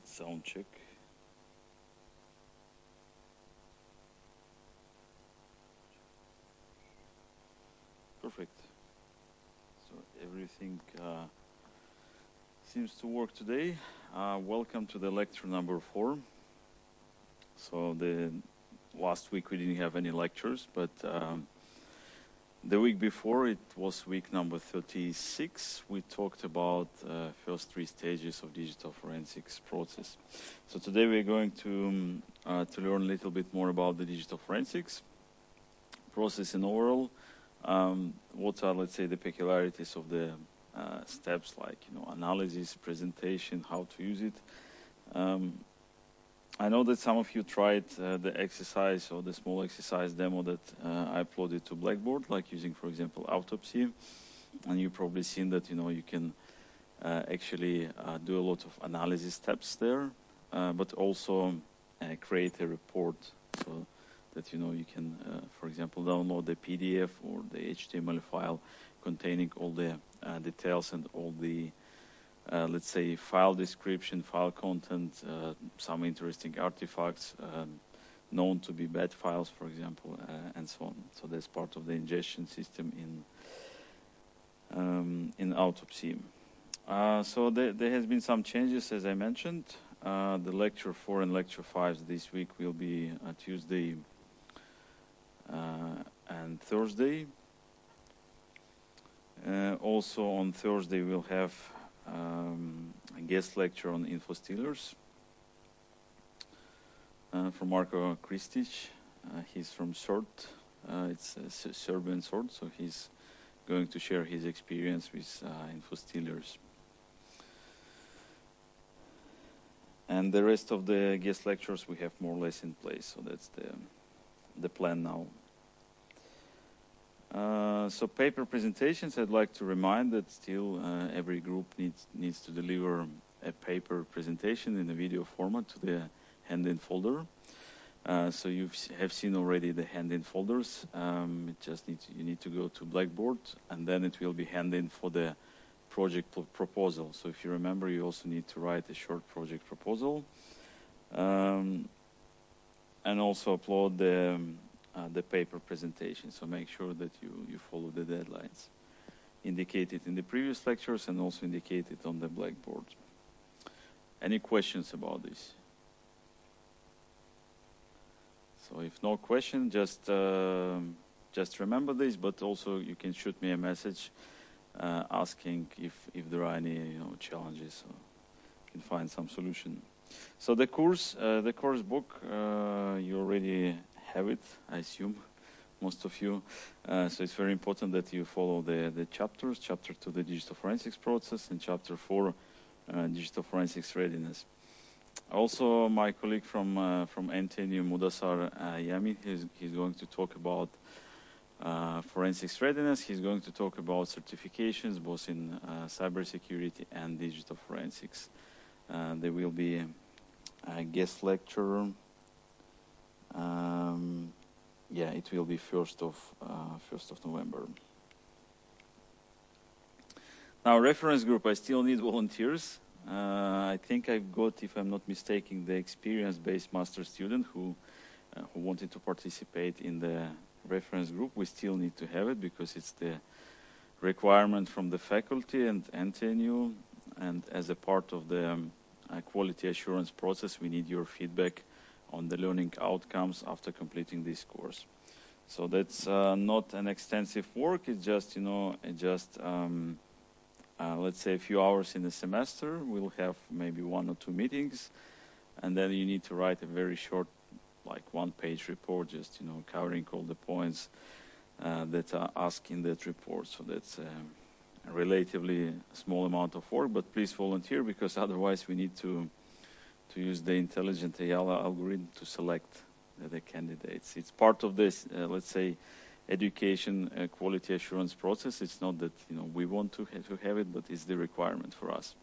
right, sound check. Perfect. So everything seems to work today. Welcome to the lecture number 4. So the last week we didn't have any lectures, but the week before, it was week number 36. We talked about first 3 stages of digital forensics process. So today we're going to learn a little bit more about the digital forensics process in overall. What are, let's say, the peculiarities of the steps, like analysis, presentation, how to use it. I know that some of you tried the exercise or the small exercise demo that I uploaded to Blackboard, like using, for example, Autopsy. And you've probably seen that, you can actually do a lot of analysis steps there, but also create a report so that, you can, for example, download the PDF or the HTML file containing all the details and all the let's say, file description, file content, some interesting artifacts known to be bad files, for example, and so on. So that's part of the ingestion system in Autopsy. So there has been some changes, as I mentioned. The lecture 4 and lecture 5 this week will be Tuesday and Thursday. Also on Thursday we'll have a guest lecture on InfoStealers from Marko Kristic. He's from SORT. It's a Serbian SORT, so he's going to share his experience with InfoStealers. And the rest of the guest lectures we have more or less in place, so that's the plan now. So paper presentations, I'd like to remind that still every group needs to deliver a paper presentation in a video format to the hand-in folder. So you have seen already the hand-in folders. You need to go to Blackboard, and then it will be hand-in for the project proposal. So if you remember, you also need to write a short project proposal, and also upload the paper presentation. So make sure that you follow the deadlines indicated in the previous lectures and also indicated on the Blackboard. Any questions about this? So if no question, just remember this, but also you can shoot me a message asking if there are any challenges, so you can find some solution. So the course book, you already have it, I assume, most of you. So it's very important that you follow the chapters. Chapter 2, the digital forensics process, and chapter 4, digital forensics readiness. Also, my colleague from NTNU, Mudassar Yami, he's going to talk about forensics readiness. He's going to talk about certifications, both in cybersecurity and digital forensics. There will be a guest lecture. It will be 1st of November. Now, reference group, I still need volunteers. I think I've got, if I'm not mistaken, the experienced-based master student who wanted to participate in the reference group. We still need to have it because it's the requirement from the faculty and NTNU, and as a part of the quality assurance process, we need your feedback on the learning outcomes after completing this course. So that's not an extensive work. It's just, let's say a few hours in the semester. We'll have maybe 1 or 2 meetings, and then you need to write a very short, like 1-page report, just, covering all the points that are asked in that report. So that's a relatively small amount of work, but please volunteer, because otherwise we need to use the intelligent AI algorithm to select the candidates. It's part of this, let's say, education quality assurance process. It's not that we want to have it, but it's the requirement for us.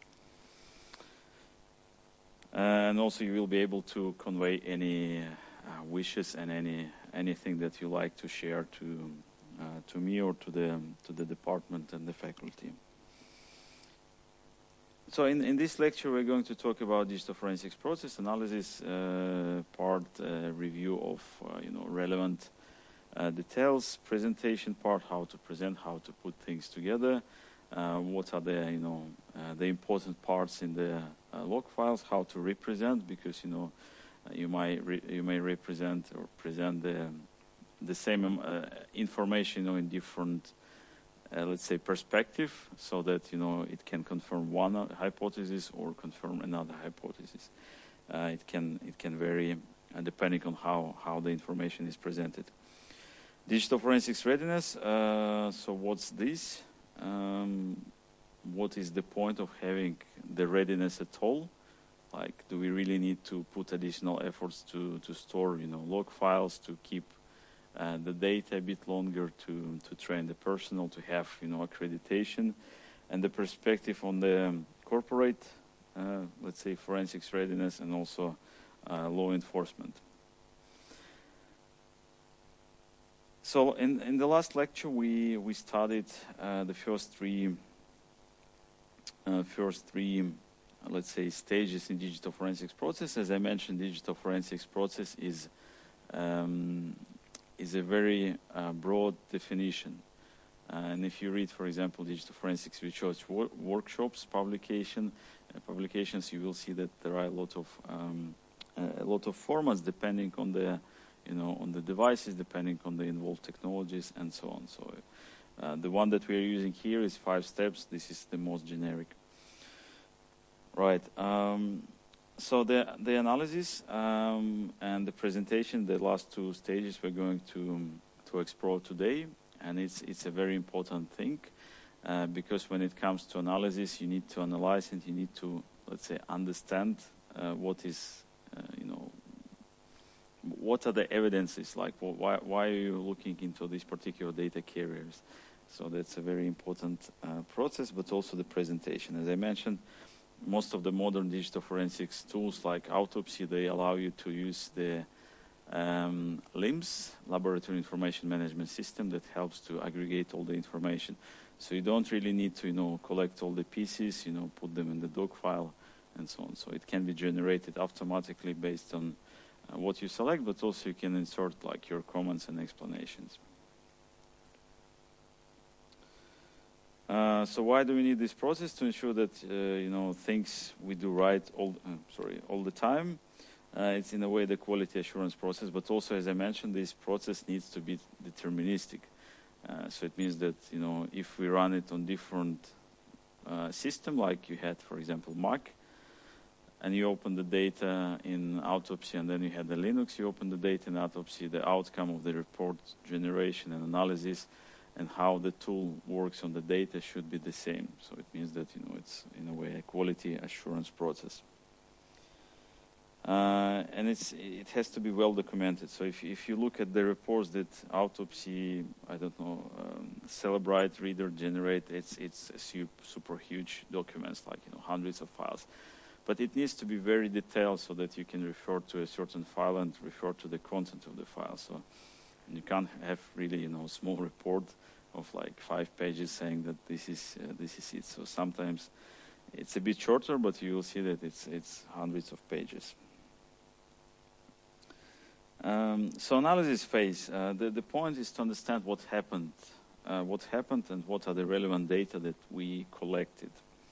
And also, you will be able to convey any wishes and anything that you like to share to me or to the department and the faculty. So in this lecture, we're going to talk about digital forensics process analysis part, review of relevant details, presentation part, how to present, how to put things together, what are the the important parts in the log files, how to represent, because you may represent or present the same information in different let's say perspective, so that it can confirm one hypothesis or confirm another hypothesis. It can vary depending on how the information is presented. Digital forensics readiness. So what's this? What is the point of having the readiness at all? Like, do we really need to put additional efforts to store log files, to keep the data a bit longer, to train the personnel, to have accreditation, and the perspective on the corporate let's say forensics readiness, and also law enforcement. So in the last lecture we studied the first three let's say stages in digital forensics process. As I mentioned, digital forensics process is a very broad definition. And if you read, for example, digital forensics research workshops publications, you will see that there are a lot of formats depending on the on the devices, depending on the involved technologies, and so on. So the one that we are using here is 5 steps. This is the most generic. Right. So the analysis and the presentation, the last 2 stages, we're going to explore today, and it's a very important thing because when it comes to analysis, you need to analyze and you need to, let's say, understand what is what are the evidences, like why are you looking into these particular data carriers. So that's a very important process, but also the presentation. As I mentioned, most of the modern digital forensics tools like Autopsy, they allow you to use the LIMS, Laboratory Information Management System, that helps to aggregate all the information. So you don't really need to collect all the pieces, put them in the doc file and so on. So it can be generated automatically based on what you select, but also you can insert like your comments and explanations. So why do we need this process? To ensure that things we do right all the time. It's in a way the quality assurance process, but also, as I mentioned, this process needs to be deterministic. So it means that if we run it on different system, like you had, for example, Mac, and you open the data in Autopsy, and then you had the Linux, you open the data in Autopsy, the outcome of the report generation and analysis and how the tool works on the data should be the same. So it means that it's in a way a quality assurance process. And it has to be well documented. So if you look at the reports that Autopsy, Cellebrite Reader generate, it's super huge documents, like hundreds of files. But it needs to be very detailed so that you can refer to a certain file and refer to the content of the file. So you can't have really small report of like 5 pages saying that this is it. So sometimes it's a bit shorter, but you will see that it's hundreds of pages. So analysis phase. The point is to understand what happened, and what are the relevant data that we collected.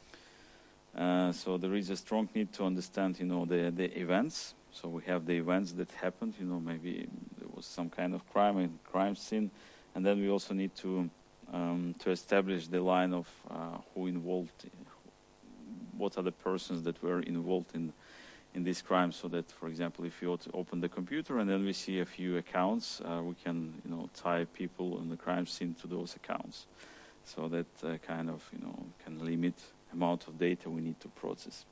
So there is a strong need to understand, the events. So we have the events that happened. Maybe there was some kind of crime scene, and then we also need to establish the line of who involved, what are the persons that were involved in this crime. So that, for example, if you open the computer and then we see a few accounts, we can, tie people in the crime scene to those accounts. So that kind of, can limit amount of data we need to process.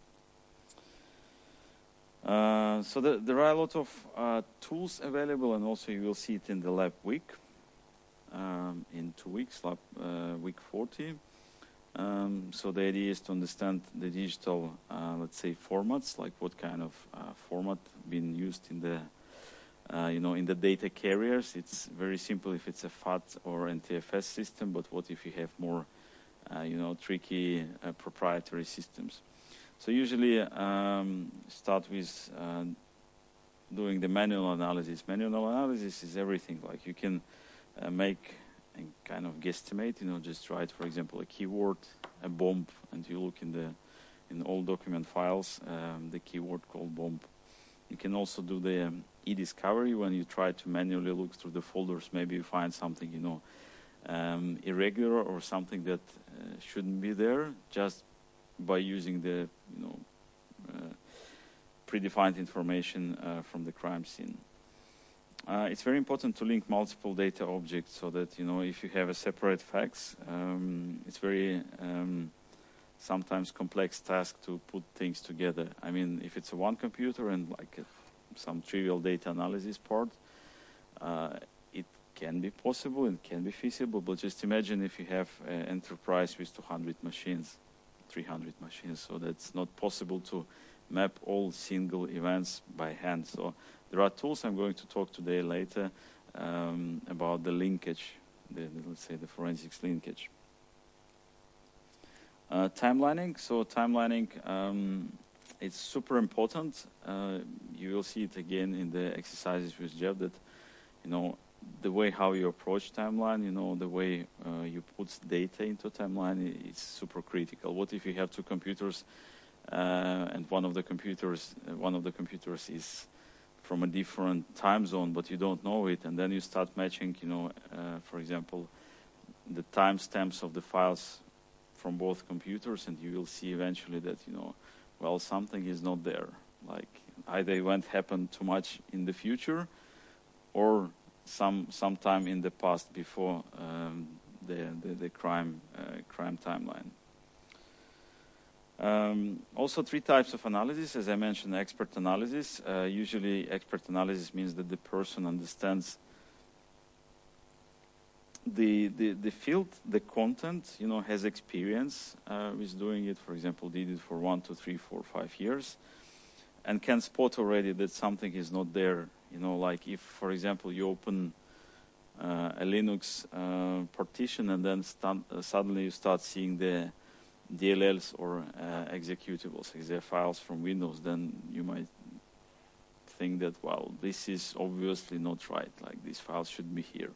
So there are a lot of tools available, and also you will see it in the lab week. In 2 weeks, week 40. So the idea is to understand the digital, let's say, formats, like what kind of format being used in the, in the data carriers. It's very simple if it's a FAT or NTFS system, but what if you have more, tricky proprietary systems? So usually start with doing the manual analysis. Manual analysis is everything. Like you can make a kind of guesstimate. Just write, for example, a keyword, a bomb, and you look in all document files the keyword called bomb. You can also do the e-discovery when you try to manually look through the folders. Maybe you find something irregular or something that shouldn't be there, just by using the predefined information from the crime scene. It's very important to link multiple data objects so that if you have a separate facts, it's very sometimes complex task to put things together. I mean, if it's a one computer and like some trivial data analysis part, it can be possible and can be feasible, but just imagine if you have an enterprise with 200 machines, 300 machines, so that's not possible to map all single events by hand. So there are tools I'm going to talk today later about the linkage, let's say the forensics linkage. Timelining. So timelining, it's super important. You will see it again in the exercises with Jeff that, the way how you approach timeline, the way you put data into timeline is super critical. What if you have two computers and one of the computers is from a different time zone, but you don't know it, and then you start matching, for example, the timestamps of the files from both computers, and you will see eventually that, well, something is not there. Like either event happened too much in the future, or sometime in the past before the crime timeline. Also, three types of analysis. As I mentioned, expert analysis. Usually, expert analysis means that the person understands the field, the content, has experience with doing it. For example, did it for 1, 2, 3, 4, 5 years, and can spot already that something is not there. Like if, for example, you open a Linux partition and then suddenly you start seeing the DLLs or executables, exe files from Windows, then you might think that, well, this is obviously not right. Like these files should be here.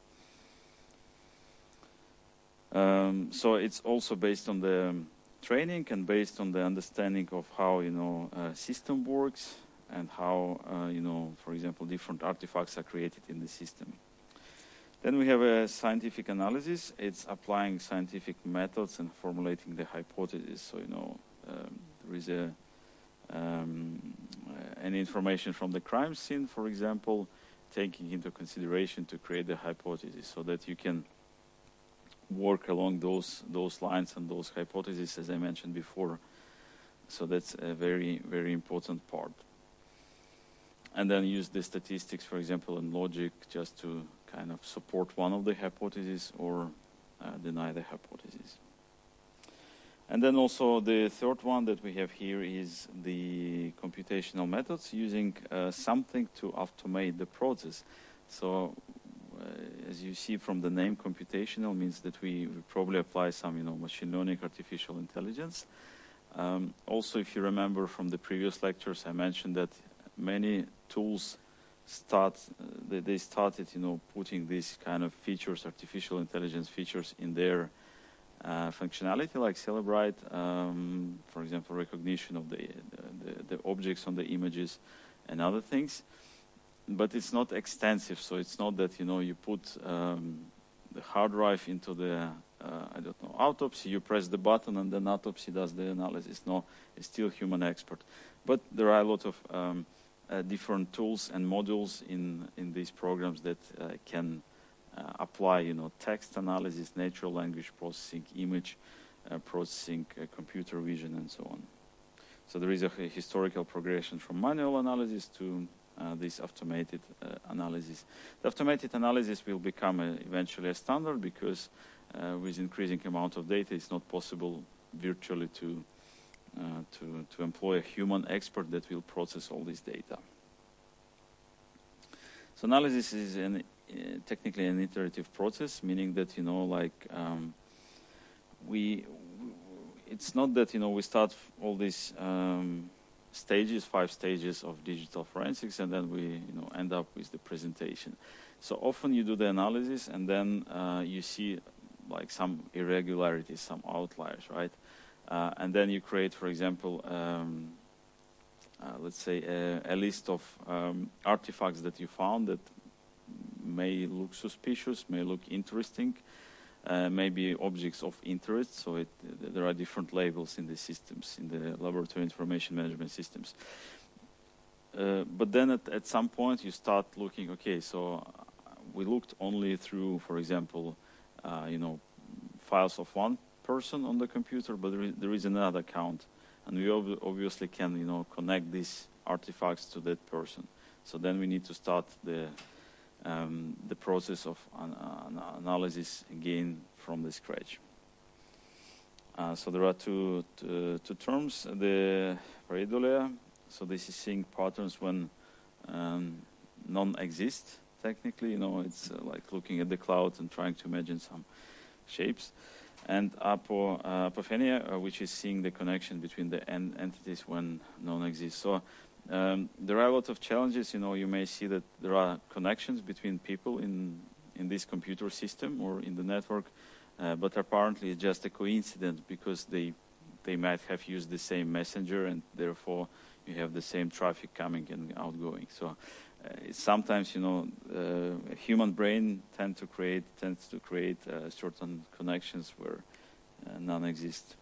So it's also based on the training and based on the understanding of how system works and how for example, different artifacts are created in the system. Then we have a scientific analysis. It's applying scientific methods and formulating the hypothesis. So there is any information from the crime scene, for example, taking into consideration to create the hypothesis, so that you can work along those lines and those hypotheses, as I mentioned before. So that's a very, very important part. And then use the statistics, for example, and logic just to kind of support one of the hypotheses or deny the hypothesis. And then also the third one that we have here is the computational methods, using something to automate the process. So as you see from the name, computational means that we probably apply some machine learning, artificial intelligence. Also, if you remember from the previous lectures, I mentioned that many tools they started putting these kind of features, artificial intelligence features, in their functionality, like Cellebrite, for example, recognition of the objects on the images and other things. But it's not extensive, so it's not that you put the hard drive into the autopsy, you press the button and then autopsy does the analysis. No, it's still human expert. But there are a lot of different tools and modules in these programs that can apply text analysis, natural language processing, image processing, computer vision, and so on. So there is a historical progression from manual analysis to this automated analysis. The automated analysis will become eventually a standard, because with increasing amount of data, it's not possible virtually to employ a human expert that will process all this data. So analysis is technically an iterative process, meaning that it's not that we start all these stages, 5 stages of digital forensics, and then we end up with the presentation. So often you do the analysis, and then you see like some irregularities, some outliers, right? And then you create, for example, let's say a list of artifacts that you found that may look suspicious, may look interesting, maybe objects of interest. So there are different labels in the systems, in the laboratory information management systems. But then at some point you start looking, okay, so we looked only through, for example, files of one person on the computer, but there is another account, and we obviously can connect these artifacts to that person. So then we need to start the process of analysis again from the scratch. So there are two terms, the pareidolia. So this is seeing patterns when none exist. Technically, it's like looking at the cloud and trying to imagine some shapes. And apophenia, which is seeing the connection between the entities when none exists. So there are a lot of challenges. You may see that there are connections between people in this computer system or in the network, but apparently it's just a coincidence because they might have used the same messenger, and therefore you have the same traffic coming and outgoing. So sometimes a human brain tends to create certain connections where none exist.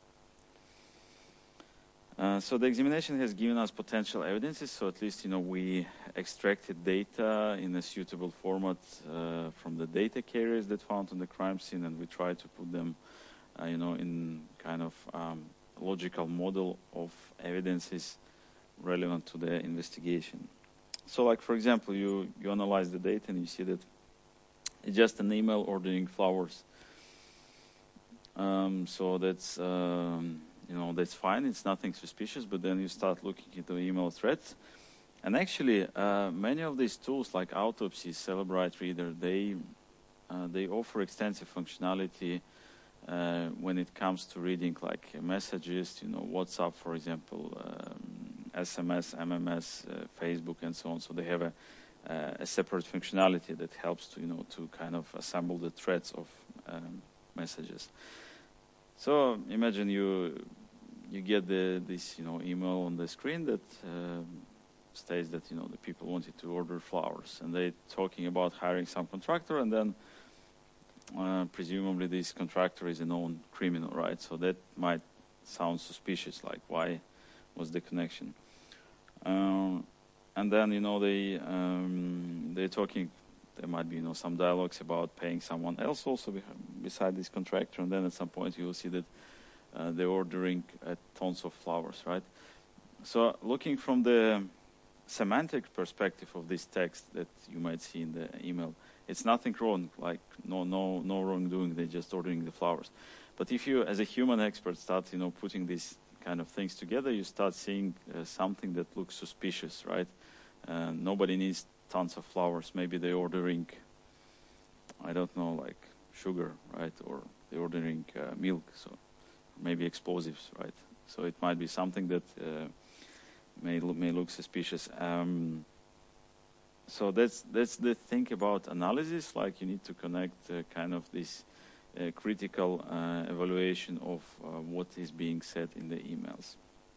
So the examination has given us potential evidences. So at least we extracted data in a suitable format from the data carriers that found on the crime scene, and we tried to put them in kind of logical model of evidences relevant to the investigation. So like, for example, you analyze the data and you see that it's just an email ordering flowers. So that's that's fine. It's nothing suspicious. But then you start looking into email threads, and actually many of these tools like Autopsy, Cellebrite Reader, they offer extensive functionality when it comes to reading like messages, WhatsApp, for example, SMS, MMS, Facebook, and so on. So they have a separate functionality that helps to kind of assemble the threads of messages. So imagine you get this email on the screen that states that the people wanted to order flowers, and they're talking about hiring some contractor, and then presumably this contractor is a known criminal, right? So that might sound suspicious, like why was the connection? And then they're talking. There might be some dialogues about paying someone else also beside this contractor, and then at some point you will see that they're ordering tons of flowers, right? So looking from the semantic perspective of this text that you might see in the email, it's nothing wrong, like no wrongdoing. They're just ordering the flowers. But if you, as a human expert, start putting these kind of things together, you start seeing something that looks suspicious, right? Nobody needs tons of flowers. Maybe they're ordering, I don't know, like sugar, right? Or they're ordering milk, so maybe explosives, right? So it might be something that may look suspicious. So that's the thing about analysis. Like you need to connect kind of this critical evaluation of what is being said in the emails.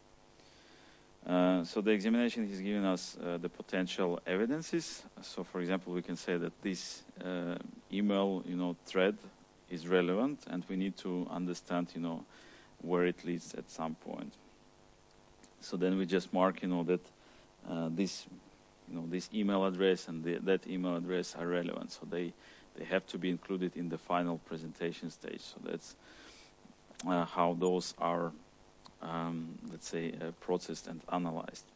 So the examination has given us the potential evidences. So, for example, we can say that this email, thread is relevant, and we need to understand, where it leads at some point. So then we just mark, that this email address and that email address are relevant. So they have to be included in the final presentation stage. So that's how those are, let's say, processed and analyzed.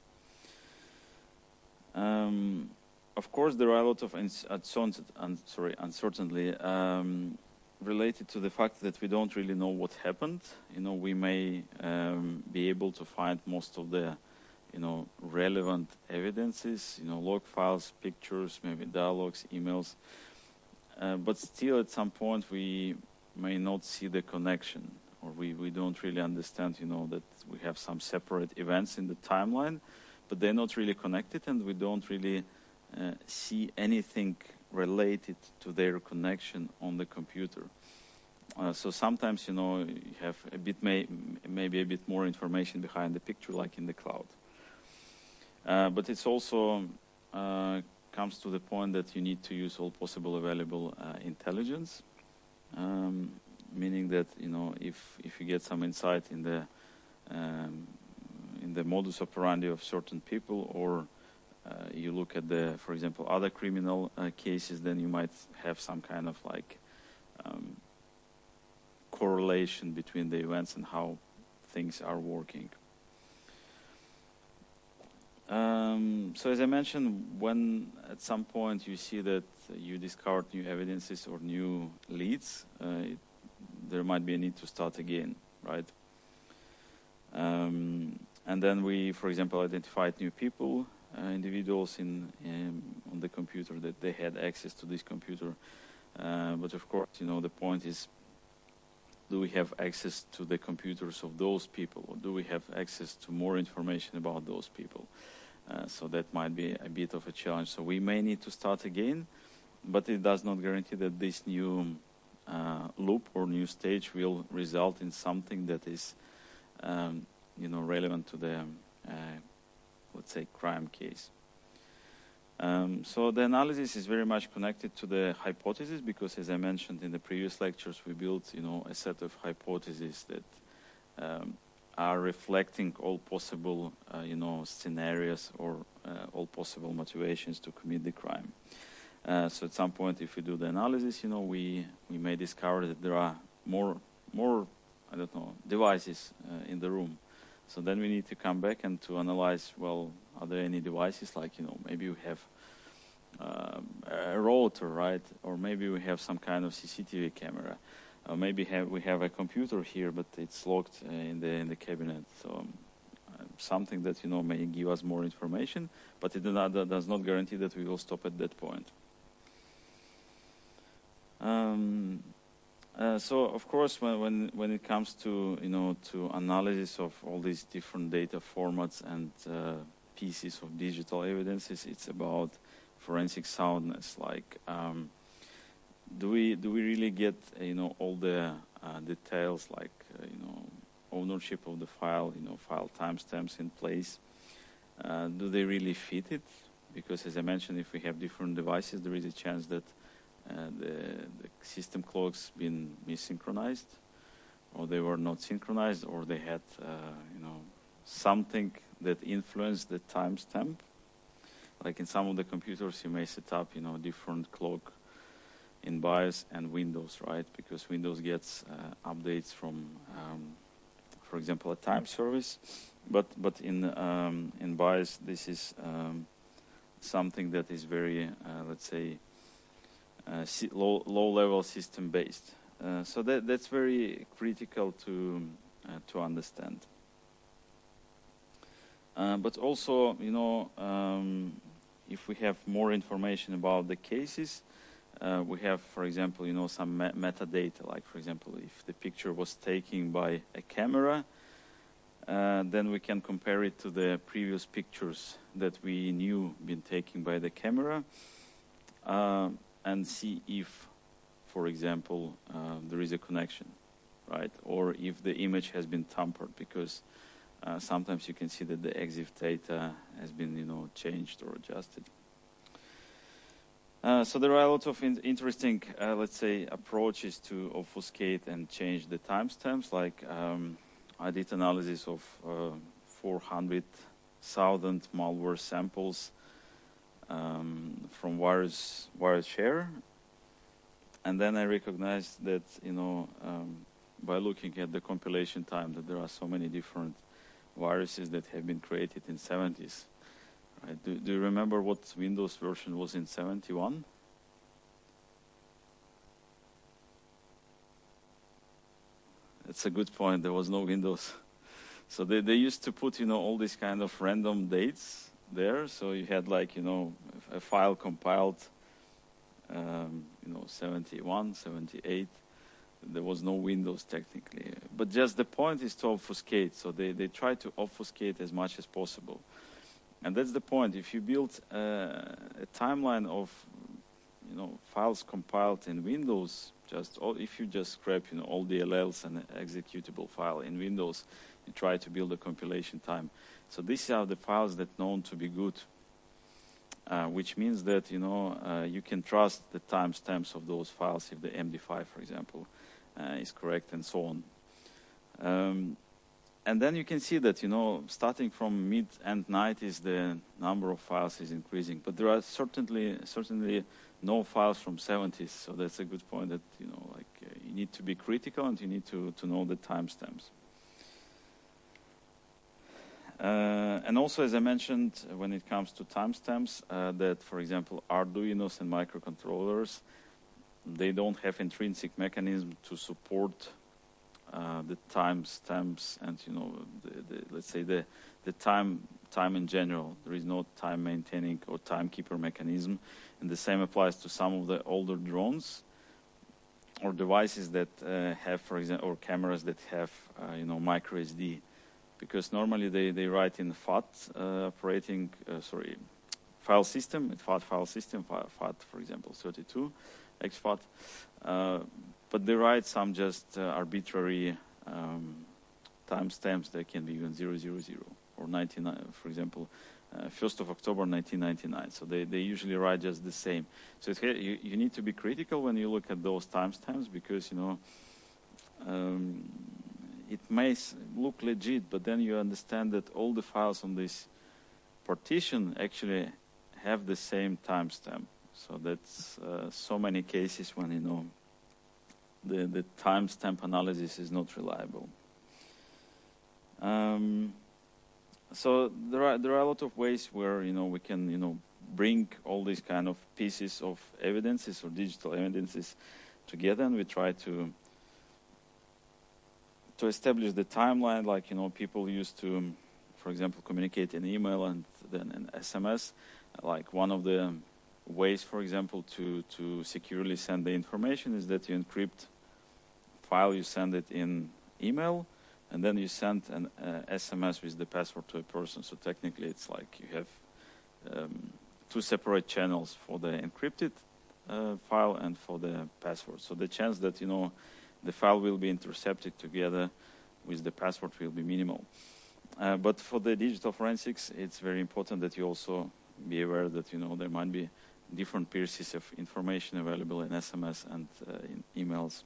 Of course, there are a lot of uncertainty related to the fact that we don't really know what happened. We may be able to find most of the, relevant evidences, log files, pictures, maybe dialogues, emails. But still, at some point, we may not see the connection, or we don't really understand, that we have some separate events in the timeline, but they're not really connected, and we don't really see anything related to their connection on the computer. So sometimes, you have a bit, maybe a bit more information behind the picture, like in the cloud. But it's also comes to the point that you need to use all possible available intelligence, meaning that, if you get some insight in the modus operandi of certain people, or you look at for example, other criminal cases, then you might have some kind of correlation between the events and how things are working. So as I mentioned, when at some point you see that you discovered new evidences or new leads, there might be a need to start again, right? And then we, for example, identified new people, individuals on the computer, that they had access to this computer. But of course, the point is, do we have access to the computers of those people, or do we have access to more information about those people? So that might be a bit of a challenge. So we may need to start again, but it does not guarantee that this new loop or new stage will result in something that is, relevant to the, let's say, crime case. So the analysis is very much connected to the hypothesis, because, as I mentioned in the previous lectures, we built, a set of hypotheses that are reflecting all possible, scenarios, or all possible motivations to commit the crime. So at some point, if we do the analysis, we may discover that there are more, I don't know, devices in the room. So then we need to come back and to analyze, well, are there any devices, like, maybe we have a router, right? Or maybe we have some kind of CCTV camera. Maybe we have a computer here, but it's locked in the cabinet. So something that, may give us more information, but it does not guarantee that we will stop at that point. So of course, when it comes to to analysis of all these different data formats and pieces of digital evidences, it's about forensic soundness. Like, do we really get all the details, like ownership of the file, file timestamps in place? Do they really fit it? Because, as I mentioned, if we have different devices, there is a chance that the system clocks been missynchronized, or they were not synchronized, or they had something that influenced the timestamp. Like in some of the computers, you may set up different clock in BIOS and Windows, right? Because Windows gets updates from, for example, a time service, but in BIOS, this is something that is very, let's say, low-level system-based. So that's very critical to understand. But also, if we have more information about the cases, we have, for example, some metadata. Like, for example, if the picture was taken by a camera, then we can compare it to the previous pictures that we knew been taken by the camera, and see if, for example, there is a connection, right? Or if the image has been tampered, because sometimes you can see that the EXIF data has been, changed or adjusted. So there are a lot of interesting, let's say, approaches to obfuscate and change the timestamps. Like, I did analysis of 400,000 malware samples from virus share, and then I recognized that by looking at the compilation time, that there are so many different viruses that have been created in 70s. Right? Do you remember what Windows version was in 71? That's a good point. There was no Windows. So they used to put, all these kind of random dates there. So you had, like, a file compiled, 71, 78, there was no Windows technically. But just the point is to obfuscate. So they try to obfuscate as much as possible. And that's the point. If you build a timeline of files compiled in Windows, if you just scrap all DLLs and executable file in Windows, you try to build a compilation time. So these are the files that known to be good, which means that you can trust the timestamps of those files if the MD5, for example, is correct and so on. And then you can see that starting from mid-end 90s, the number of files is increasing, but there are certainly no files from 70s. So that's a good point that you need to be critical and you need to know the timestamps. And also, as I mentioned, when it comes to timestamps, that, for example, Arduinos and microcontrollers, they don't have intrinsic mechanism to support the timestamps and let's say the time in general. There is no time maintaining or timekeeper mechanism, and the same applies to some of the older drones or devices that have, for example, or cameras that have micro SD. Because normally they write in FAT file system, FAT file system, FAT, for example, 32 exFAT, but they write some just arbitrary timestamps that can be even 000 or 99, for example, 1st of October 1999. So they usually write just the same. So you need to be critical when you look at those timestamps because it may look legit, but then you understand that all the files on this partition actually have the same timestamp. So that's so many cases when the timestamp analysis is not reliable. So there are a lot of ways where we can bring all these kind of pieces of evidences or digital evidences together, and we try to establish the timeline, like people used to, for example, communicate in email and then in SMS. Like one of the ways, for example, to securely send the information is that you encrypt file, you send it in email, and then you send an SMS with the password to a person. So technically, it's like you have two separate channels for the encrypted file and for the password. So the chance that the file will be intercepted together with the password will be minimal. But for the digital forensics, it's very important that you also be aware that there might be different pieces of information available in SMS and in emails.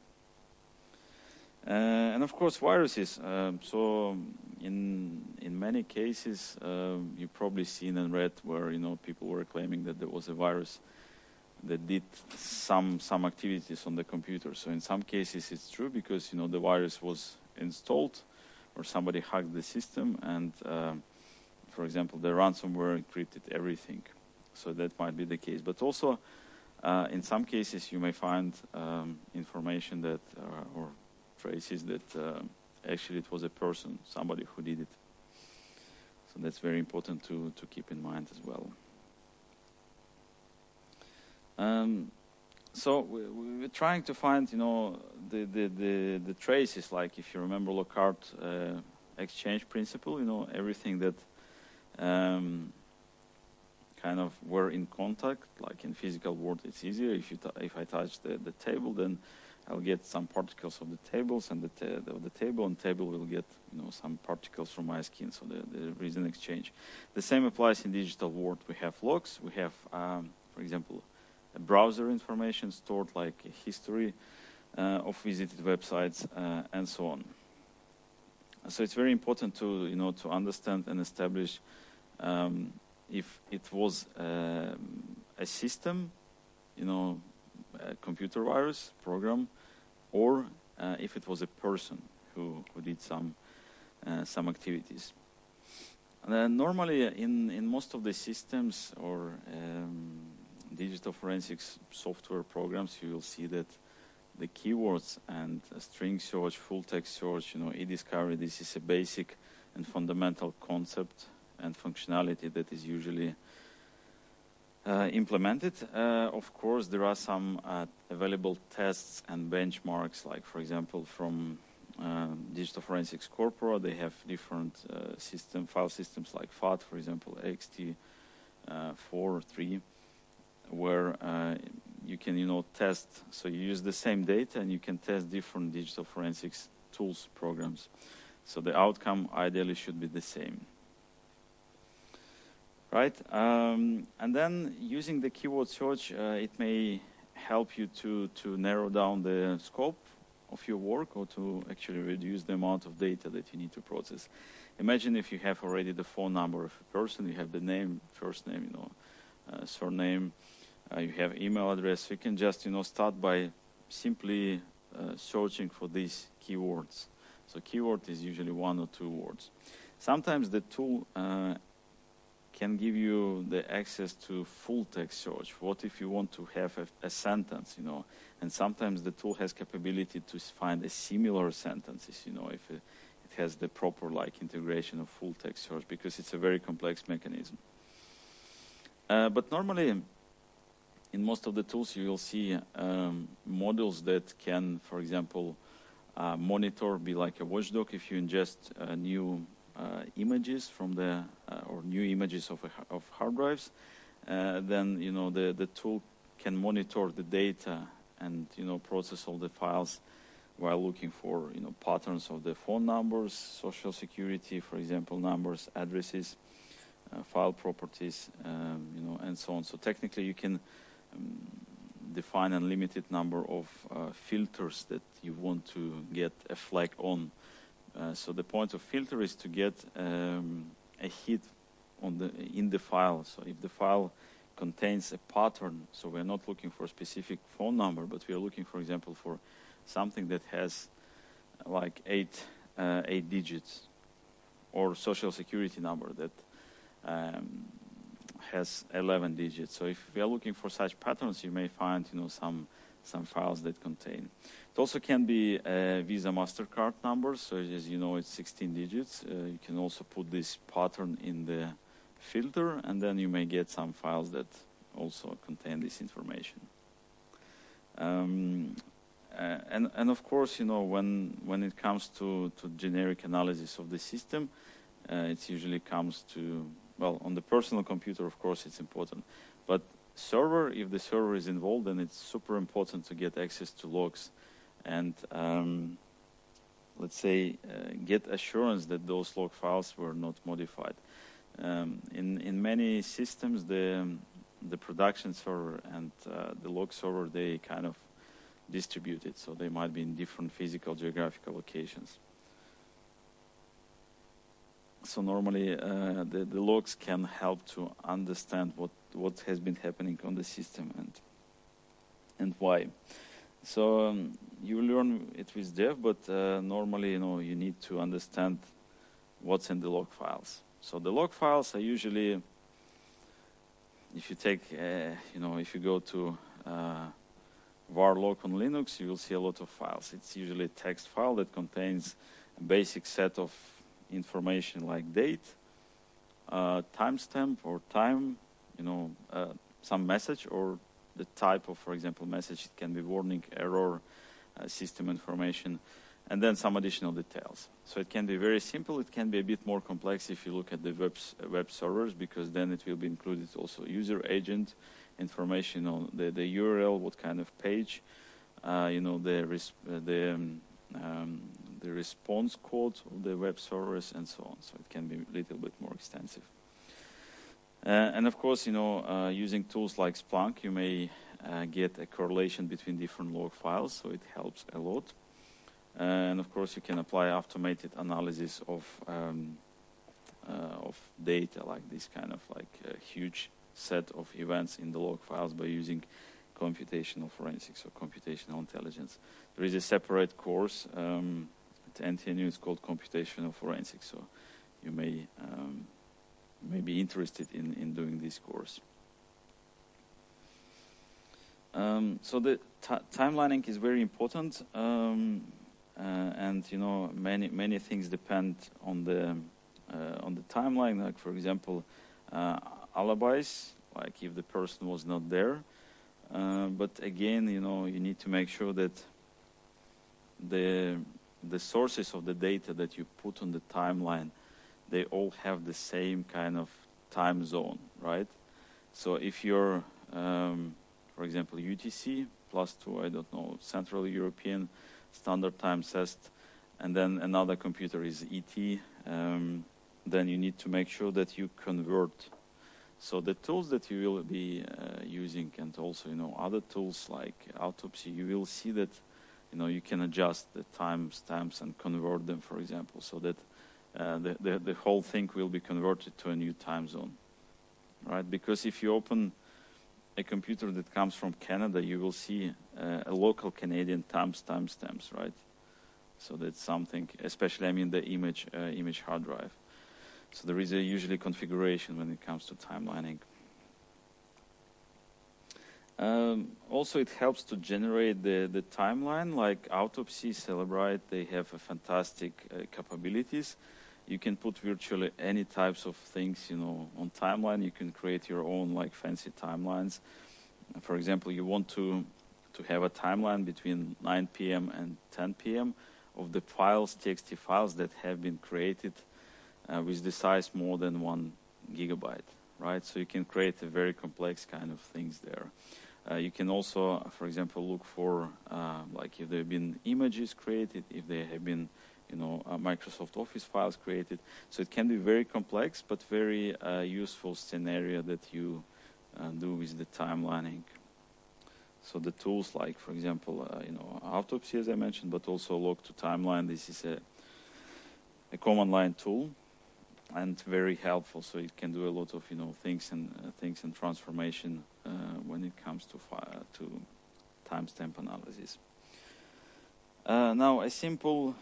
And of course, viruses. So in many cases, you've probably seen and read where people were claiming that there was a virus that did some activities on the computer. So in some cases it's true because the virus was installed or somebody hacked the system and for example the ransomware encrypted everything. So that might be the case. But also in some cases you may find information that or traces that actually it was a person, somebody who did it. So that's very important to keep in mind as well. So we're trying to find, the traces. Like if you remember Lockhart exchange principle, everything that kind of were in contact, like in physical world, it's easier. If I touch the table, then I'll get some particles of the tables and the table, and table will get some particles from my skin. So there is an exchange. The same applies in digital world. We have logs. We have, for example, browser information stored, like a history of visited websites and so on. So it's very important to to understand and establish if it was a system, a computer virus program, or if it was a person who did some activities. And normally, in most of the systems or digital forensics software programs, you will see that the keywords and string search, full text search, e-discovery, this is a basic and fundamental concept and functionality that is usually implemented. Of course, there are some available tests and benchmarks, like, for example, from Digital Forensics Corpora. They have different file systems like FAT, for example, ext4, 3, where you can, test. So you use the same data and you can test different digital forensics tools, programs. So the outcome ideally should be the same. Right, and then using the keyword search, it may help you to narrow down the scope of your work, or to actually reduce the amount of data that you need to process. Imagine if you have already the phone number of a person, you have the name, first name, surname, you have email address. So you can just, start by simply searching for these keywords. So keyword is usually 1 or 2 words. Sometimes the tool can give you the access to full text search. What if you want to have a sentence, and sometimes the tool has capability to find a similar sentences, if it has the proper integration of full text search, because it's a very complex mechanism. But normally, in most of the tools, you will see modules that can, for example, monitor, be like a watchdog. If you ingest new images from or new images of hard drives, then the tool can monitor the data and process all the files while looking for patterns of the phone numbers, social security, for example, numbers, addresses, file properties, and so on. So technically, you can define a limited number of filters that you want to get a flag on. So the point of filter is to get a hit in the file. So if the file contains a pattern, so we're not looking for a specific phone number, but we are looking, for example, for something that has like eight digits, or social security number that has 11 digits. So if we are looking for such patterns, you may find some files that contain. It also can be Visa MasterCard numbers. So as you know, it's 16 digits. You can also put this pattern in the filter, and then you may get some files that also contain this information. And of course, when it comes to generic analysis of the system, it usually comes to, well, on the personal computer, of course, it's important. But server, if the server is involved, then it's super important to get access to logs and, let's say, get assurance that those log files were not modified. In many systems, the production server and the log server, they kind of distributed, so they might be in different physical geographical locations. So normally the logs can help to understand what has been happening on the system and why. So you learn it with dev, but normally you need to understand what's in the log files. So the log files are usually, if you take if you go to var log on Linux, you will see a lot of files. It's usually a text file that contains a basic set of information like date, timestamp or time, some message, or the type of, for example, message. It can be warning, error, system information, and then some additional details. So it can be very simple. It can be a bit more complex if you look at the web servers, because then it will be included also user agent information on the URL, what kind of page, the response code of the web servers, and so on. So it can be a little bit more extensive. And of course, using tools like Splunk, you may get a correlation between different log files, so it helps a lot. And of course, you can apply automated analysis of data, like this kind of a huge set of events in the log files, by using computational forensics or computational intelligence. There is a separate course at NTNU. It's called computational forensics. So you may be interested in doing this course. So the timelining is very important, and many things depend on the timeline. Like, for example, alibis like if the person was not there. But again, you know, you need to make sure that the sources of the data that you put on the timeline, they all have the same kind of time zone, right? So if you're, for example, UTC +2, I don't know, Central European Standard Time CEST, and then another computer is ET, then you need to make sure that you convert. So the tools that you will be using, and also, you know, other tools like Autopsy, you will see that, you know, you can adjust the timestamps and convert them, for example, so that the whole thing will be converted to a new time zone, right? Because if you open a computer that comes from Canada, you will see a local Canadian timestamps, right? So that's something, especially, I mean, the image hard drive. So there is a usually configuration when it comes to timelining. Also, it helps to generate the timeline, like Autopsy, Celebrite, they have a fantastic capabilities. You can put virtually any types of things, you know, on timeline. You can create your own, like, fancy timelines. For example, you want to have a timeline between 9 p.m. and 10 p.m. of the files, TXT files that have been created with the size more than 1 gigabyte, right? So you can create a very complex kind of things there. You can also, for example, look for like if there have been images created, if there have been, you know, Microsoft Office files created. So it can be very complex, but very useful scenario that you do with the timelining. So the tools like, for example, you know, Autopsy, as I mentioned, but also Log to Timeline. This is a command line tool, and very helpful. So it can do a lot of, you know, things and transformation when it comes to timestamp analysis. Now, a simple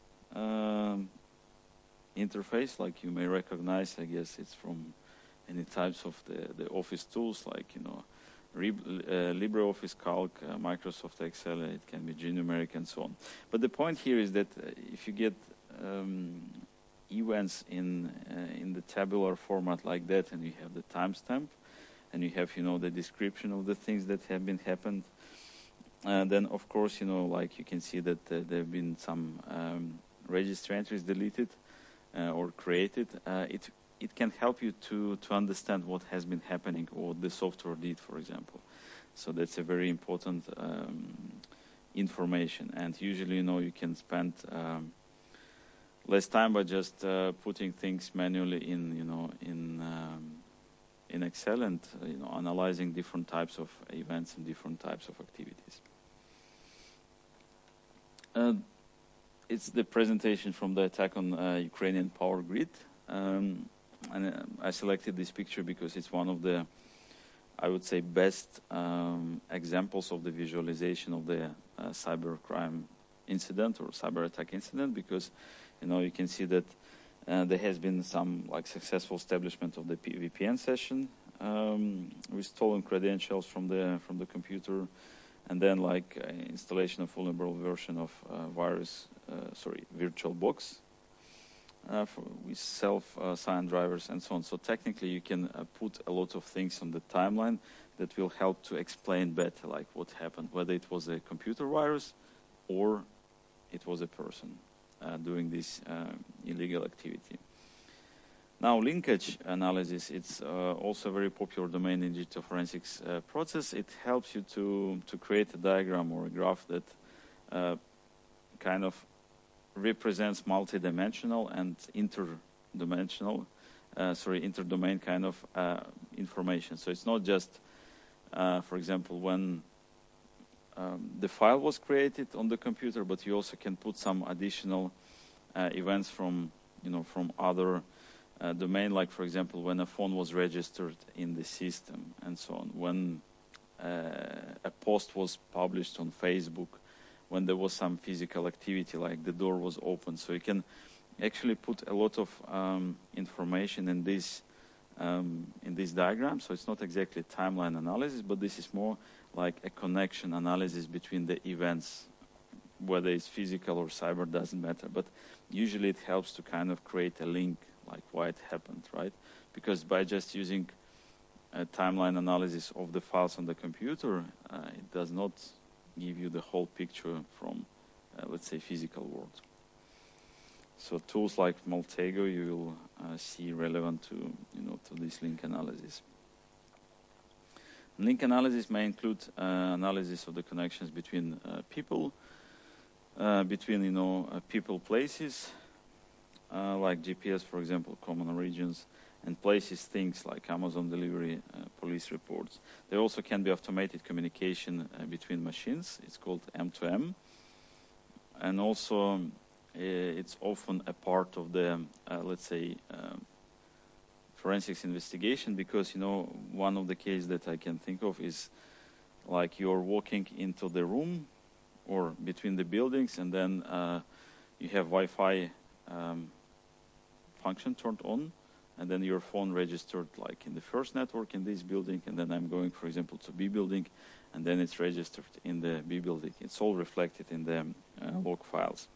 interface, like you may recognize, I guess it's from any types of the Office tools, like, you know, LibreOffice Calc, Microsoft Excel, it can be GNumeric and so on. But the point here is that if you get events in the tabular format like that, and you have the timestamp, and you have, you know, the description of the things that have been happened, then of course, you know, like you can see that there have been some registry entries deleted or created. It can help you to understand what has been happening or what the software did, for example. So that's a very important information. And usually, you know, you can spend less time by just putting things manually in, you know, in Excel, and you know, analyzing different types of events and different types of activities. It's the presentation from the attack on Ukrainian power grid. And I selected this picture because it's one of the, I would say, best examples of the visualization of the cybercrime incident or cyber attack incident, because, you know, you can see that there has been some, like, successful establishment of the VPN session with stolen credentials from the computer, and then, like, installation of vulnerable version of VirtualBox. With self-signed drivers and so on. So technically you can put a lot of things on the timeline that will help to explain better, like, what happened, whether it was a computer virus or it was a person doing this illegal activity. Now, linkage analysis, it's also a very popular domain in digital forensics process. It helps you to create a diagram or a graph that kind of represents multidimensional and interdomain kind of information. So it's not just, for example, when the file was created on the computer, but you also can put some additional events from, you know, from other domain, like, for example, when a phone was registered in the system and so on, when a post was published on Facebook, when there was some physical activity, like the door was open. So you can actually put a lot of information in this diagram. So it's not exactly timeline analysis, but this is more like a connection analysis between the events, whether it's physical or cyber, doesn't matter. But usually it helps to kind of create a link, like why it happened, right? Because by just using a timeline analysis of the files on the computer, it does not give you the whole picture from, let's say, physical world. So tools like Maltego you will see relevant to, to this link analysis. Link analysis may include analysis of the connections between people, people places, like GPS, for example, common regions, and places, things like Amazon delivery, police reports. There also can be automated communication between machines. It's called M2M. And also, it's often a part of the, let's say, forensics investigation, because, one of the cases that I can think of is like you're walking into the room or between the buildings, and then you have Wi-Fi function turned on, and then your phone registered like in the first network in this building, and then I'm going, for example, to B building, and then it's registered in the B building. It's all reflected in the log files.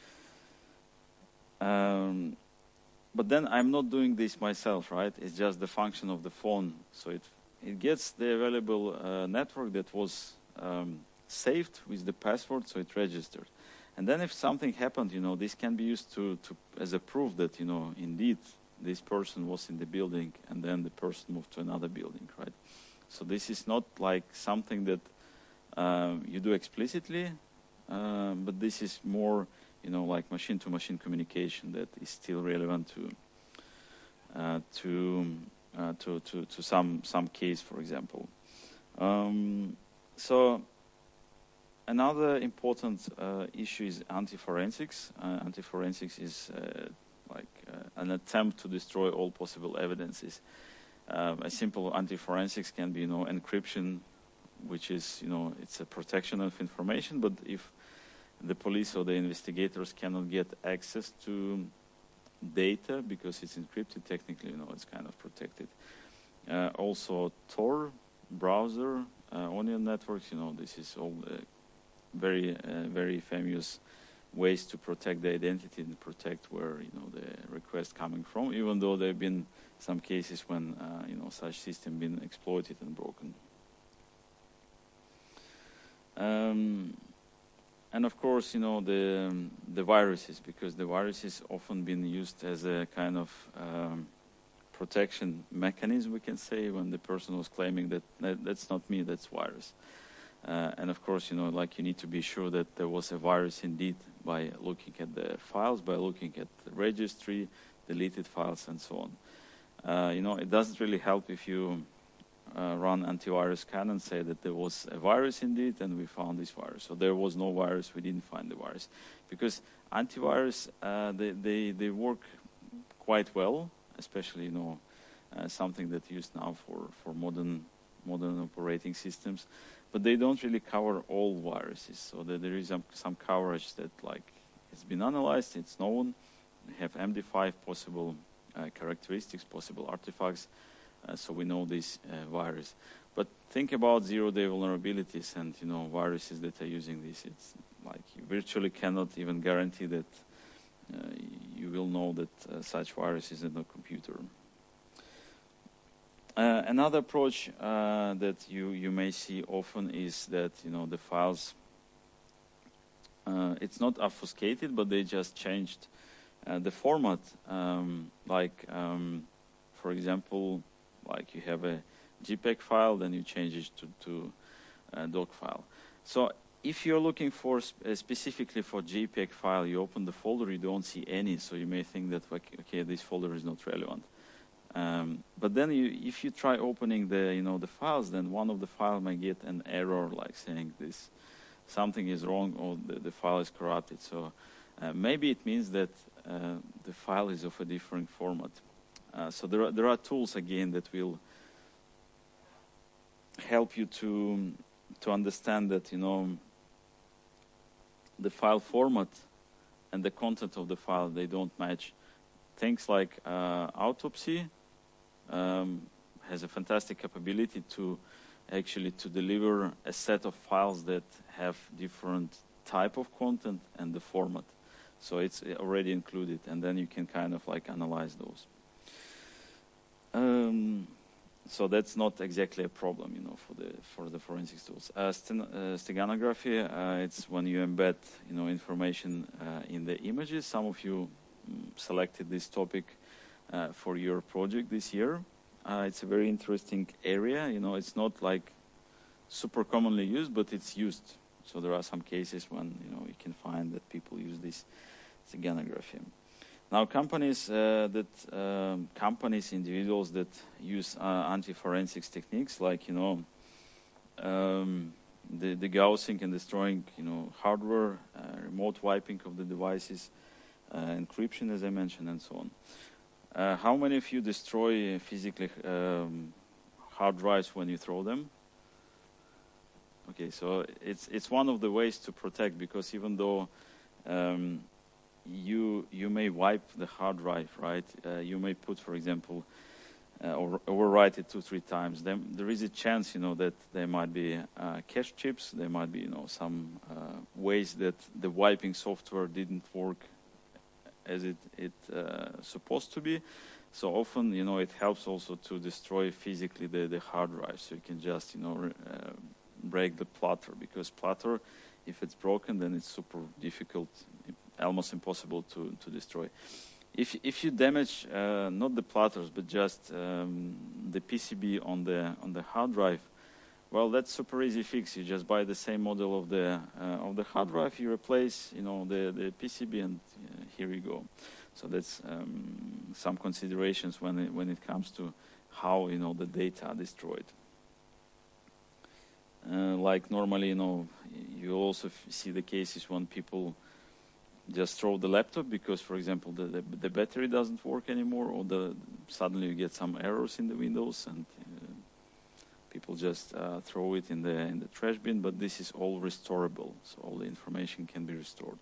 But then I'm not doing this myself, right? It's just the function of the phone. So it gets the available network that was saved with the password, so it registered. And then if something happened, this can be used to as a proof that, indeed, this person was in the building, and then the person moved to another building, right? So this is not like something that you do explicitly, but this is more, like machine-to-machine communication that is still relevant to some case, for example. So another important issue is anti-forensics. Anti-forensics is an attempt to destroy all possible evidences. A simple anti-forensics can be, encryption, which is, it's a protection of information. But if the police or the investigators cannot get access to data because it's encrypted, technically, it's kind of protected. Also, Tor browser, onion networks, this is all very, very famous ways to protect the identity and protect where the request coming from, even though there have been some cases when such system been exploited and broken. And of course, the viruses, because the viruses often been used as a kind of protection mechanism, we can say, when the person was claiming that that's not me, that's virus. And of course, like you need to be sure that there was a virus indeed by looking at the files, by looking at the registry, deleted files, and so on. It doesn't really help if you run antivirus scan and say that there was a virus indeed, and we found this virus. So there was no virus, we didn't find the virus. Because antivirus, they work quite well, especially, something that's used now for modern operating systems. But they don't really cover all viruses. So there is some coverage that, like, it's been analyzed, it's known. We have MD5 possible characteristics, possible artifacts, so we know this virus. But think about zero-day vulnerabilities and, viruses that are using this. It's like you virtually cannot even guarantee that you will know that such virus is in the computer. Another approach that you may see often is that the files, it's not obfuscated, but they just changed the format. For example, like you have a JPEG file, then you change it to a doc file. So if you're looking for specifically for JPEG file, you open the folder, you don't see any, so you may think that okay, this folder is not relevant. But then if you try opening the files, then one of the files may get an error like saying this something is wrong or the file is corrupted. So maybe it means that the file is of a different format. So there are tools again that will help you to understand that the file format and the content of the file, they don't match. Things like Autopsy has a fantastic capability to actually deliver a set of files that have different type of content and the format. So it's already included, and then you can kind of like analyze those. So that's not exactly a problem, for the forensics tools. Steganography, it's when you embed, information in the images. Some of you selected this topic for your project this year. It's a very interesting area. It's not like super commonly used, but it's used. So there are some cases when you can find that people use this steganography. Now, companies, individuals that use anti-forensics techniques, like the gaussing and destroying, hardware, remote wiping of the devices, encryption, as I mentioned, and so on. How many of you destroy physically hard drives when you throw them? Okay, so it's one of the ways to protect, because even though you may wipe the hard drive, right? You may put, for example, or overwrite it 2-3 times. Then there is a chance, that there might be cache chips. There might be, some ways that the wiping software didn't work as it supposed to be. So often, it helps also to destroy physically the hard drive. So you can just, break the platter, because platter, if it's broken, then it's super difficult, almost impossible to destroy. If you damage not the platters, but just the PCB on the hard drive, well, that's super easy fix. You just buy the same model of the hard drive. You replace the PCB, and here you go. So that's some considerations when it comes to how the data are destroyed. Like normally, you also see the cases when people just throw the laptop because, for example, the battery doesn't work anymore, or suddenly you get some errors in the Windows, and people just throw it in the trash bin. But this is all restorable, so all the information can be restored.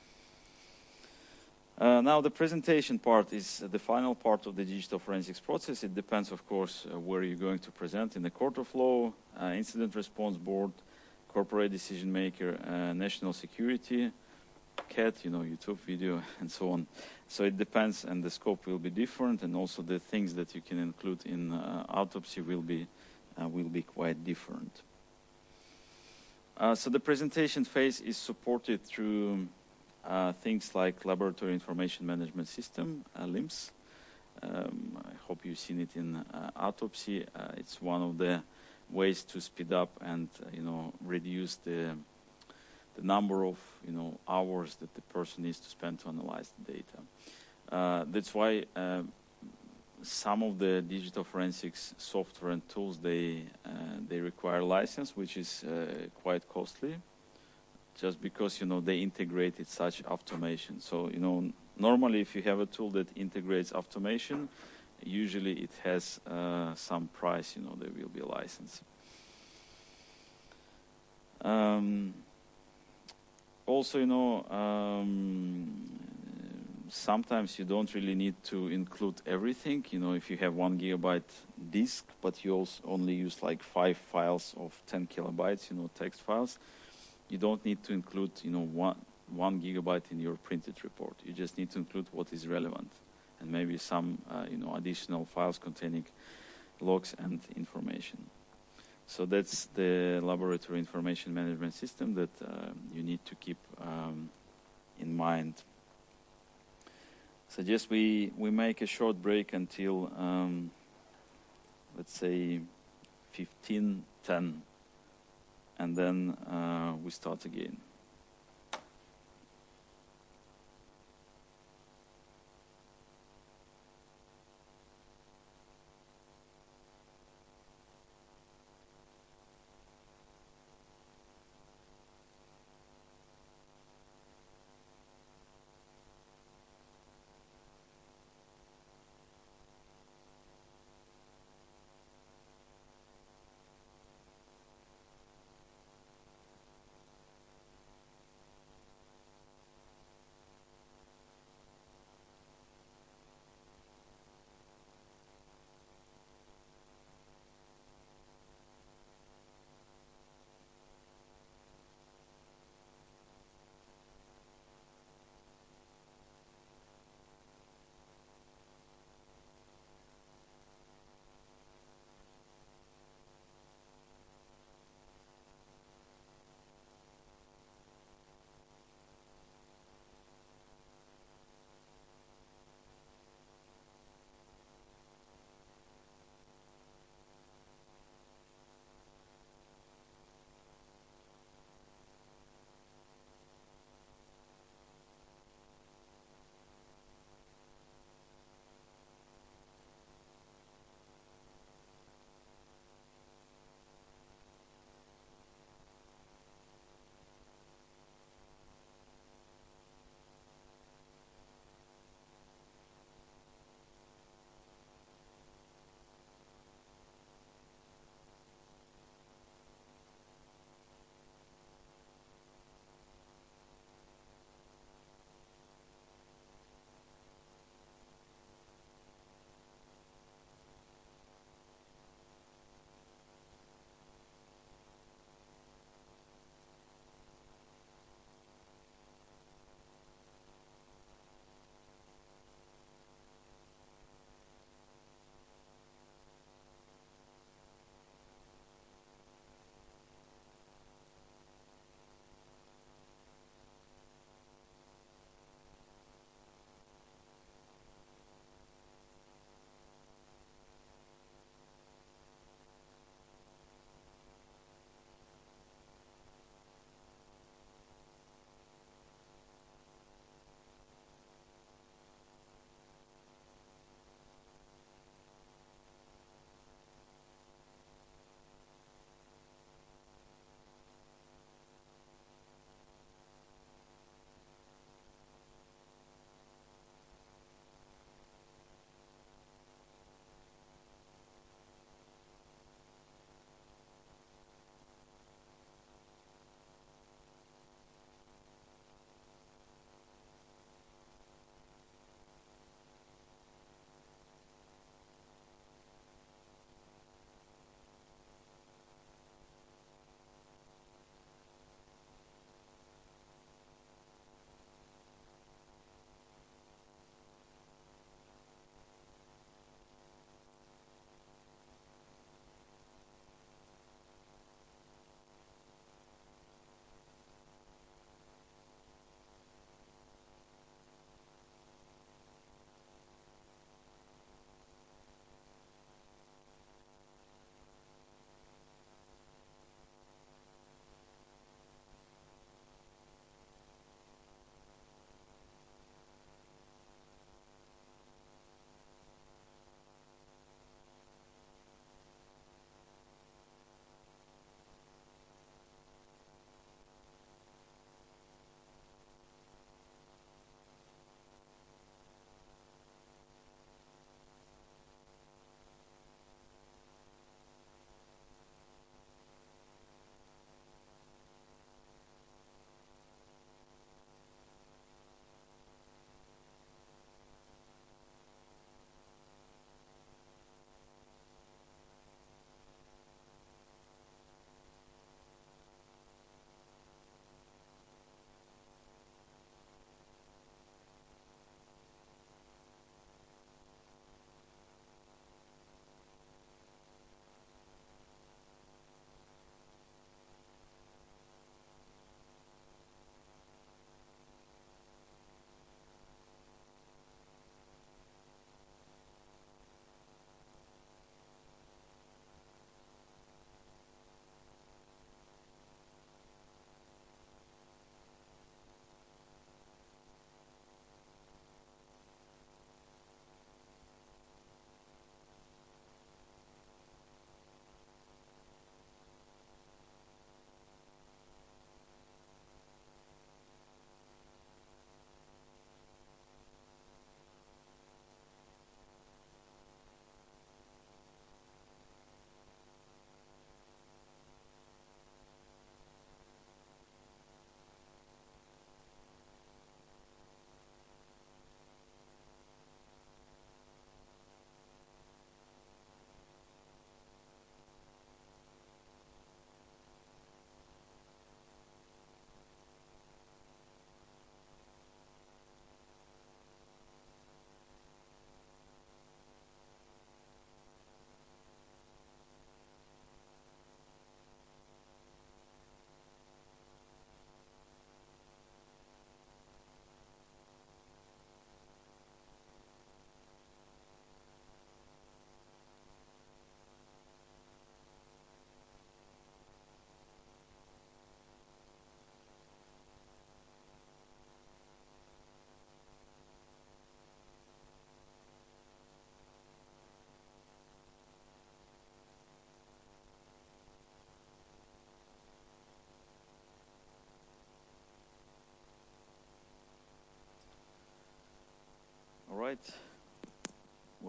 Now the presentation part is the final part of the digital forensics process. It depends, of course, where you're going to present: in the court of law, incident response board, corporate decision maker, national security, CAT, YouTube video, and so on. So it depends, and the scope will be different, and also the things that you can include in autopsy will be quite different. So the presentation phase is supported through things like Laboratory Information Management System, LIMS. I hope you've seen it in autopsy. It's one of the ways to speed up and reduce the number of hours that the person needs to spend to analyze the data. That's why some of the digital forensics software and tools they require license, which is quite costly, just because they integrated such automation. So normally if you have a tool that integrates automation, usually it has some price. There will be a license. Also, sometimes you don't really need to include everything. If you have 1 gigabyte disk, but you also only use like 5 files of 10 kilobytes, text files, you don't need to include, 1 gigabyte in your printed report. You just need to include what is relevant, and maybe some, additional files containing logs and information. So that's the Laboratory Information Management System that you need to keep in mind. So just we make a short break until, let's say, 15:10, and then we start again.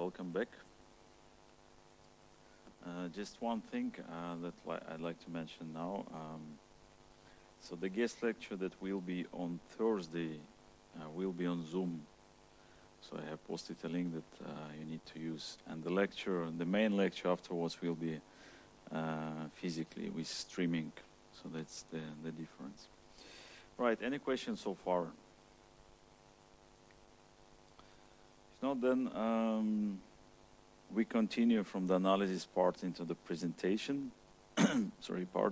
welcome back. Just one thing that I'd like to mention now. So the guest lecture that will be on Thursday will be on Zoom. So I have posted a link that you need to use. And the lecture, the main lecture afterwards will be physically with streaming. So that's the difference. Right, any questions so far? If not, then we continue from the analysis part into the presentation. Sorry, part.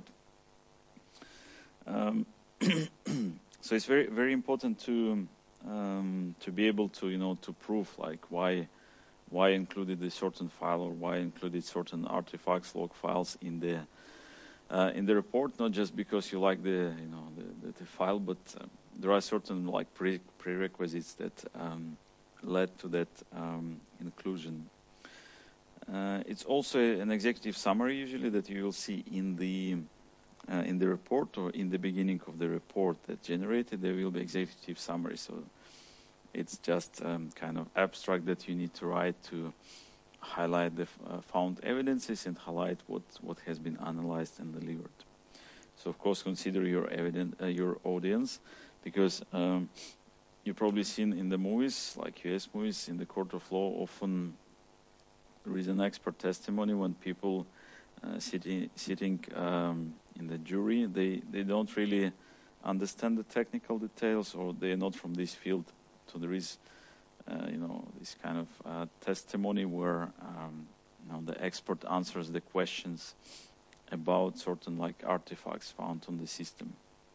So it's very, very important to be able to, to prove like why included a certain file or why included certain artifacts, log files in the report, not just because you like the file, but there are certain like prerequisites that led to that inclusion. It's also an executive summary usually that you will see in the report, or in the beginning of the report that generated. There will be executive summary. So it's just kind of abstract that you need to write to highlight the found evidences and highlight what has been analyzed and delivered. So of course consider your audience, because you've probably seen in the movies, like US movies, in the court of law, often there is an expert testimony when people sitting in the jury, they don't really understand the technical details, or they're not from this field. So there is, this kind of testimony where the expert answers the questions about certain like artifacts found on the system.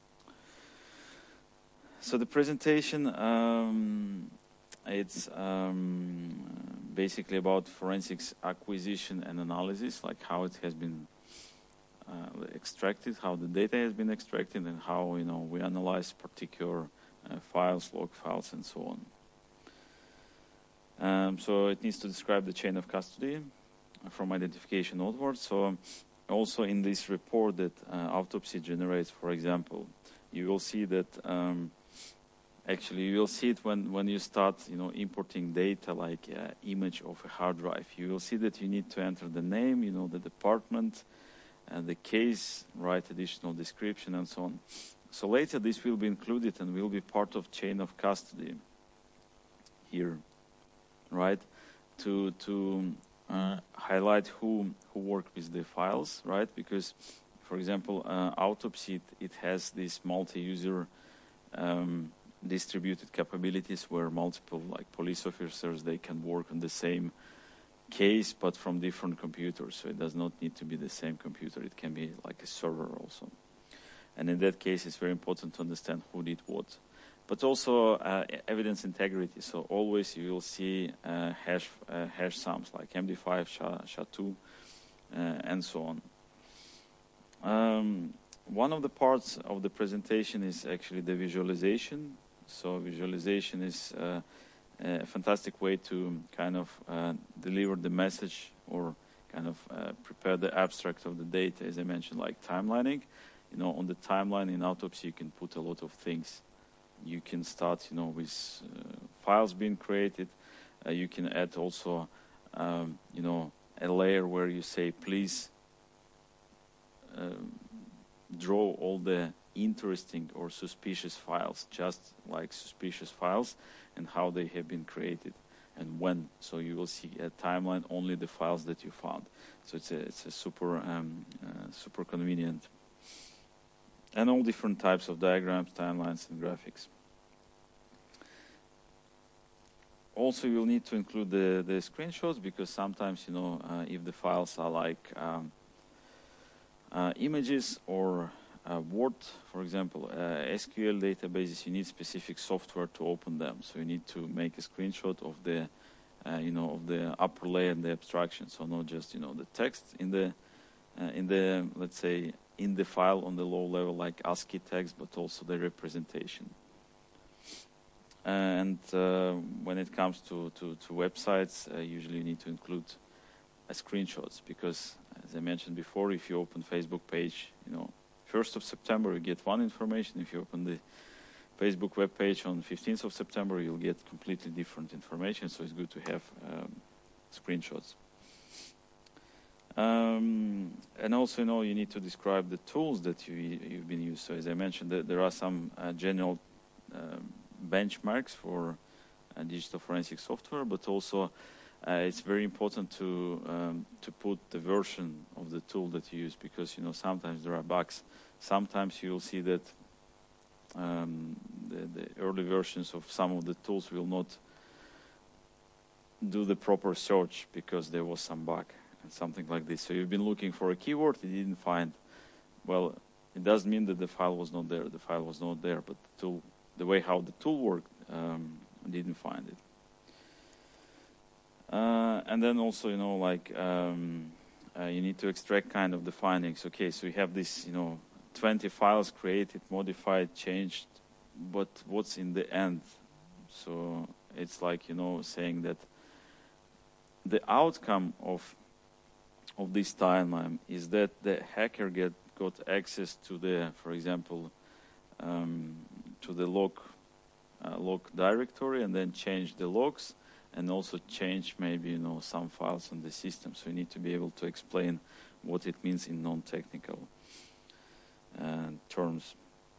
So the presentation, it's basically about forensics acquisition and analysis, like how it has been extracted, how the data has been extracted, and how we analyze particular files, log files, and so on. So it needs to describe the chain of custody from identification onwards. So also in this report that Autopsy generates, for example, you will see that actually you will see it when you start importing data like image of a hard drive. You will see that you need to enter the name, the department, the case, write additional description, and so on. So later this will be included and will be part of chain of custody here, right? To highlight who worked with the files, right? Because, for example, Autopsy, it has this multi-user distributed capabilities where multiple like police officers, they can work on the same case but from different computers. So it does not need to be the same computer. It can be like a server also. And in that case, it's very important to understand who did what. But also evidence integrity. So always you will see hash sums like MD5, SHA-2, and so on. One of the parts of the presentation is actually the visualization. So visualization is a fantastic way to kind of deliver the message, or kind of prepare the abstract of the data, as I mentioned, like timelining. On the timeline in Autopsy, you can put a lot of things. You can start, with files being created. You can add also, a layer where you say, please draw all the interesting or suspicious files, just like suspicious files, and how they have been created and when. So you will see a timeline, only the files that you found. So it's a super convenient. And all different types of diagrams, timelines, and graphics. Also, you'll need to include the screenshots, because sometimes, if the files are like images or Word, for example, SQL databases, you need specific software to open them. So you need to make a screenshot of the, of the upper layer and the abstraction. So not just, the text in the, let's say, in the file on the low level, like ASCII text, but also the representation. And when it comes to websites, usually you need to include screenshots, because, as I mentioned before, if you open Facebook page, 1st of September, you get one information. If you open the Facebook web page on 15th of September, you'll get completely different information. So it's good to have screenshots. And also, you need to describe the tools that you've been used. So as I mentioned, there are some general benchmarks for digital forensic software, but also it's very important to put the version of the tool that you use, because sometimes there are bugs. Sometimes you'll see that the early versions of some of the tools will not do the proper search because there was some bug and something like this. So you've been looking for a keyword, you didn't find. Well, it doesn't mean that the file was not there. The file was not there, but the way how the tool worked, didn't find it. And then also, you need to extract kind of the findings. Okay, so you have this, 20 files created, modified, changed, but what's in the end? So it's like, saying that the outcome of this timeline is that the hacker got access to the, for example, to the log directory, and then change the logs, and also change maybe some files on the system. So you need to be able to explain what it means in non-technical terms.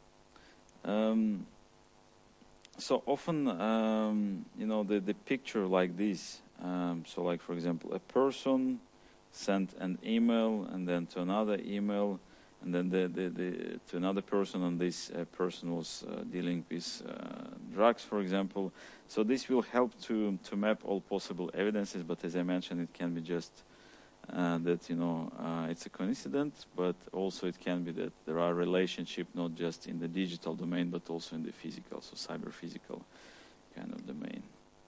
So often, the picture like this. So like, for example, a person sent an email, and then to another email, and then to another person, and this person was dealing with drugs, for example. So this will help to map all possible evidences, but as I mentioned, it can be just that it's a coincidence, but also it can be that there are relationships not just in the digital domain, but also in the physical, so cyber-physical kind of domain.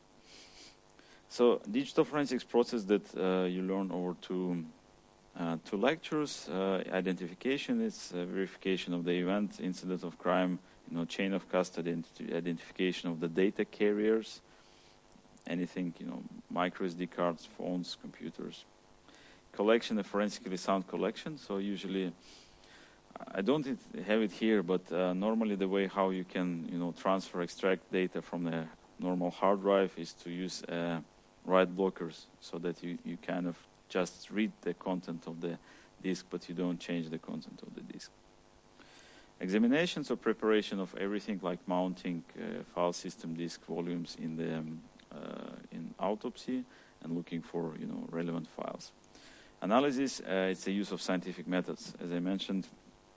So digital forensics process that you learn over two lectures. Identification is verification of the event, incident of crime, chain of custody, identification of the data carriers, anything, micro SD cards, phones, computers. Collection, a forensically sound collection. So usually, I don't have it here, but normally the way how you can, transfer, extract data from the normal hard drive is to use write blockers, so that you kind of just read the content of the disk, but you don't change the content of the disk. Examinations or preparation of everything, like mounting file system disk volumes in the in Autopsy, and looking for relevant files. Analysis, it's the use of scientific methods. As I mentioned,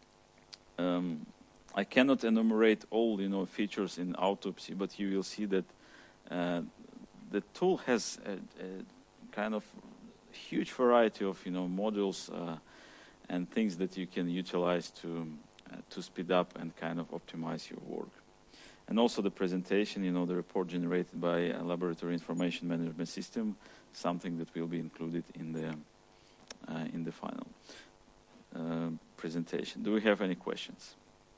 I cannot enumerate all features in Autopsy, but you will see that the tool has a kind of huge variety of modules and things that you can utilize to speed up and kind of optimize your work. And also the presentation, the report generated by a laboratory information management system, something that will be included in the final presentation. Do we have any questions?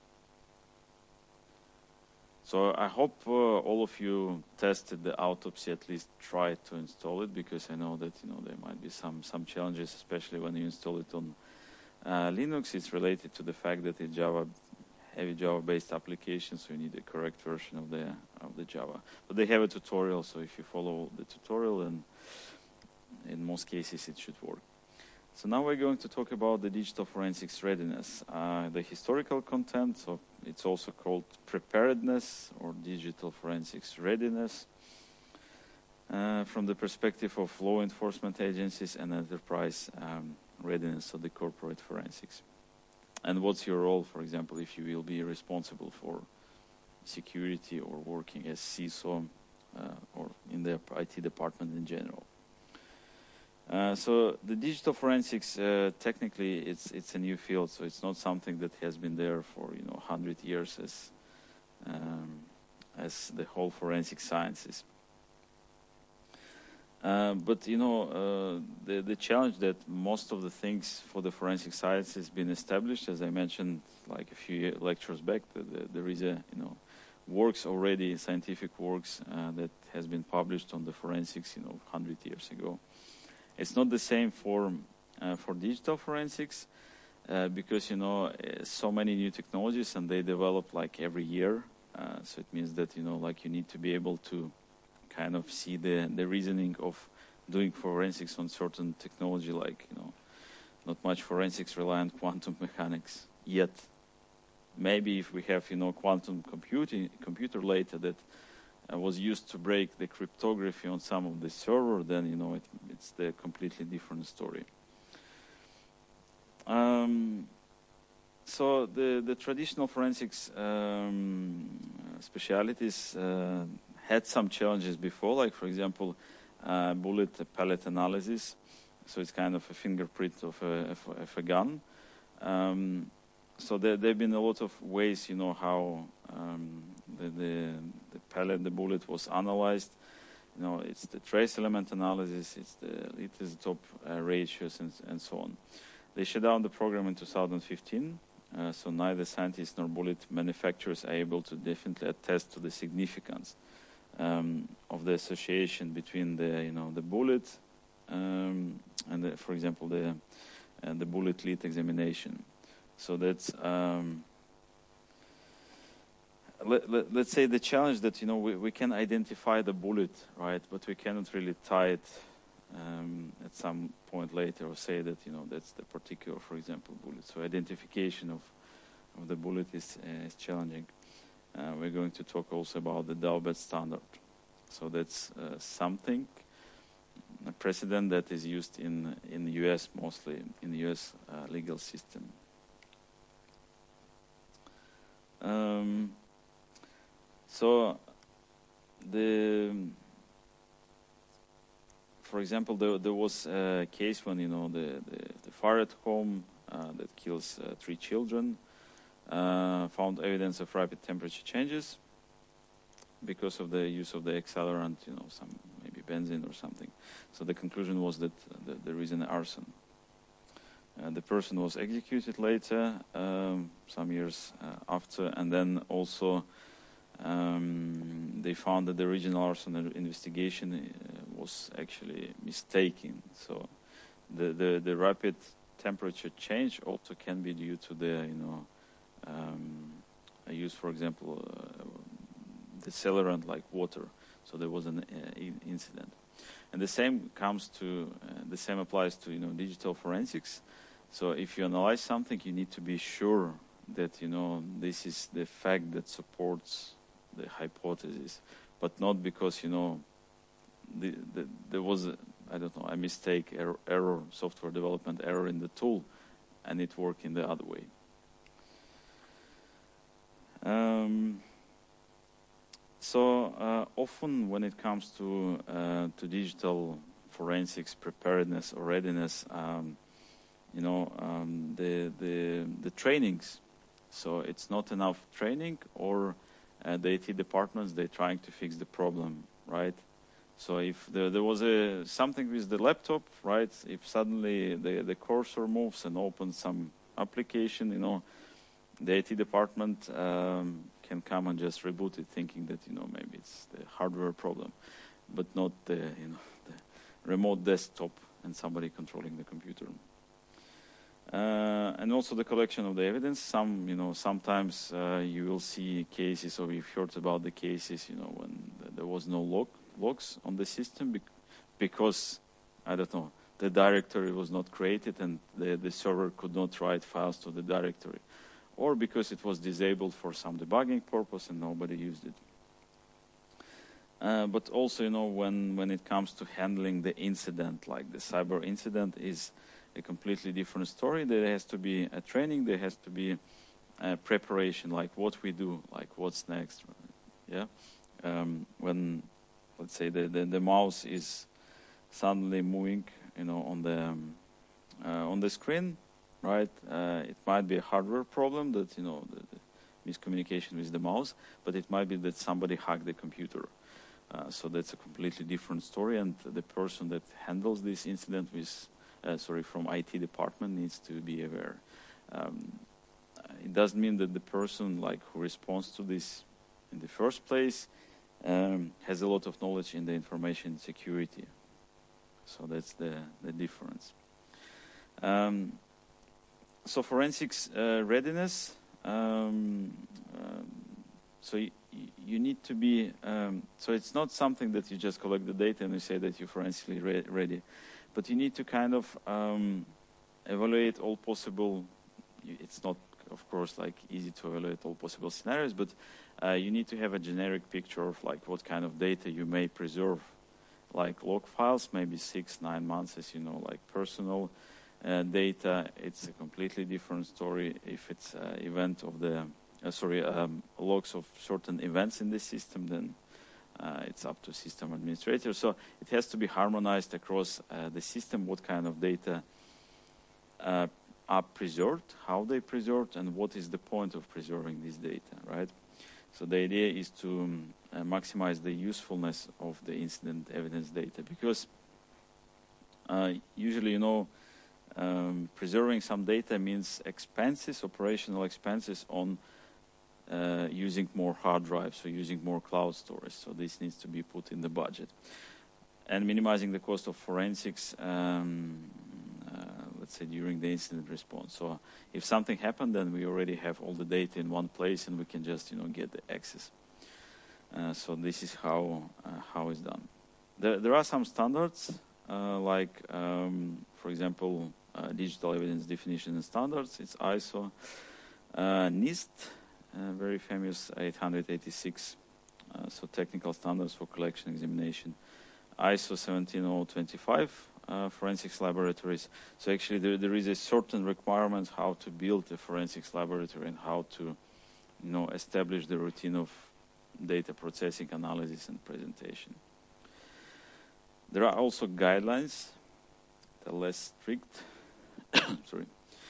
So I hope all of you tested the Autopsy, at least tried to install it, because I know that there might be some challenges, especially when you install it on Linux. It's related to the fact that it's heavy Java-based application, so you need the correct version of the Java. But they have a tutorial, so if you follow the tutorial, then in most cases it should work. So now we're going to talk about the digital forensics readiness, the historical content. So it's also called preparedness or digital forensics readiness, from the perspective of law enforcement agencies and enterprise readiness of the corporate forensics. And what's your role, for example, if you will be responsible for security or working as CISO or in the IT department in general. So the digital forensics, technically, it's a new field, so it's not something that has been there for 100 years as the whole forensic sciences. But the challenge that most of the things for the forensic science has been established, as I mentioned like a few lectures back, there is a works already, scientific works that has been published on the forensics 100 years ago. It's not the same for digital forensics because so many new technologies and they develop like every year. So it means that like you need to be able to kind of see the reasoning of doing forensics on certain technology, like, you know, not much forensics rely on quantum mechanics yet. Maybe if we have, you know, quantum computer later that was used to break the cryptography on some of the server, then, you know, it's the completely different story. So the traditional forensics specialities had some challenges before, like, for example, bullet palette analysis. So it's kind of a fingerprint of a gun. So there have been a lot of ways, you know, how the palette, the bullet was analyzed. You know, it's the trace element analysis, it's the isotope ratios, and so on. They shut down the program in 2015. So neither scientists nor bullet manufacturers are able to definitely attest to the significance of the association between the, you know, the bullet and the, for example, the bullet lead examination. So that's let's say the challenge that, you know, we can identify the bullet, right, but we cannot really tie it at some point later or say that, you know, that's the particular, for example, bullet. So identification of the bullet is challenging. We're going to talk also about the Dalbert standard. So that's something, a precedent that is used in the US, mostly in the US legal system. So for example, there was a case when, you know, the fire at home that kills 3 children found evidence of rapid temperature changes because of the use of the accelerant, you know, some maybe benzene or something. So the conclusion was that there is an arson. The person was executed later, some years after, and then also they found that the original arson investigation was actually mistaken. So the rapid temperature change also can be due to the, you know, use, for example, the accelerant like water. So there was an incident, and the same applies to, you know, digital forensics. So if you analyze something, you need to be sure that, you know, this is the fact that supports the hypothesis, but not because, you know, there was a mistake, error, software development error in the tool, and it worked in the other way. So often when it comes to digital forensics preparedness or readiness, you know, the trainings. So it's not enough training, or the IT departments, they're trying to fix the problem, right? So if there was something with the laptop, right? If suddenly the cursor moves and opens some application, you know, the IT department can come and just reboot it, thinking that, you know, maybe it's the hardware problem, but not the, you know, the remote desktop and somebody controlling the computer. And also the collection of the evidence. Sometimes you will see cases, or you've heard about the cases, you know, when there was no logs on the system because, I don't know, the directory was not created and the server could not write files to the directory, or because it was disabled for some debugging purpose and nobody used it. But also, you know, when it comes to handling the incident, like the cyber incident is a completely different story. There has to be a training, there has to be a preparation, like what we do, like what's next. Yeah, when, let's say, the mouse is suddenly moving, you know, on the screen, right? It might be a hardware problem that, you know, the miscommunication with the mouse, but it might be that somebody hacked the computer. So that's a completely different story, and the person that handles this incident from IT department needs to be aware. It doesn't mean that the person who responds to this in the first place has a lot of knowledge in the information security. So that's the difference. So forensics readiness. so you need to be, so it's not something that you just collect the data and you say that you're forensically ready, but you need to kind of evaluate all possible, it's not, of course, like easy to evaluate all possible scenarios, but you need to have a generic picture of like what kind of data you may preserve, like log files, maybe 6-9 months, as you know, like personal data. It's a completely different story if it's event of the, logs of certain events in the system, then it's up to system administrator. So it has to be harmonized across the system, what kind of data are preserved, how they preserved, and what is the point of preserving this data, right? So the idea is to maximize the usefulness of the incident evidence data, because usually, you know, preserving some data means expenses, operational expenses on using more hard drives, so using more cloud storage. So this needs to be put in the budget. And minimizing the cost of forensics, let's say during the incident response. So if something happened, then we already have all the data in one place and we can just, you know, get the access. So this is how it's done. There are some standards, like, for example, digital evidence definition and standards. It's ISO, NIST, very famous 886, so technical standards for collection examination. ISO 17025, forensics laboratories. So actually there is a certain requirement how to build a forensics laboratory and how to, you know, establish the routine of data processing, analysis, and presentation. There are also guidelines that are less strict. Sorry.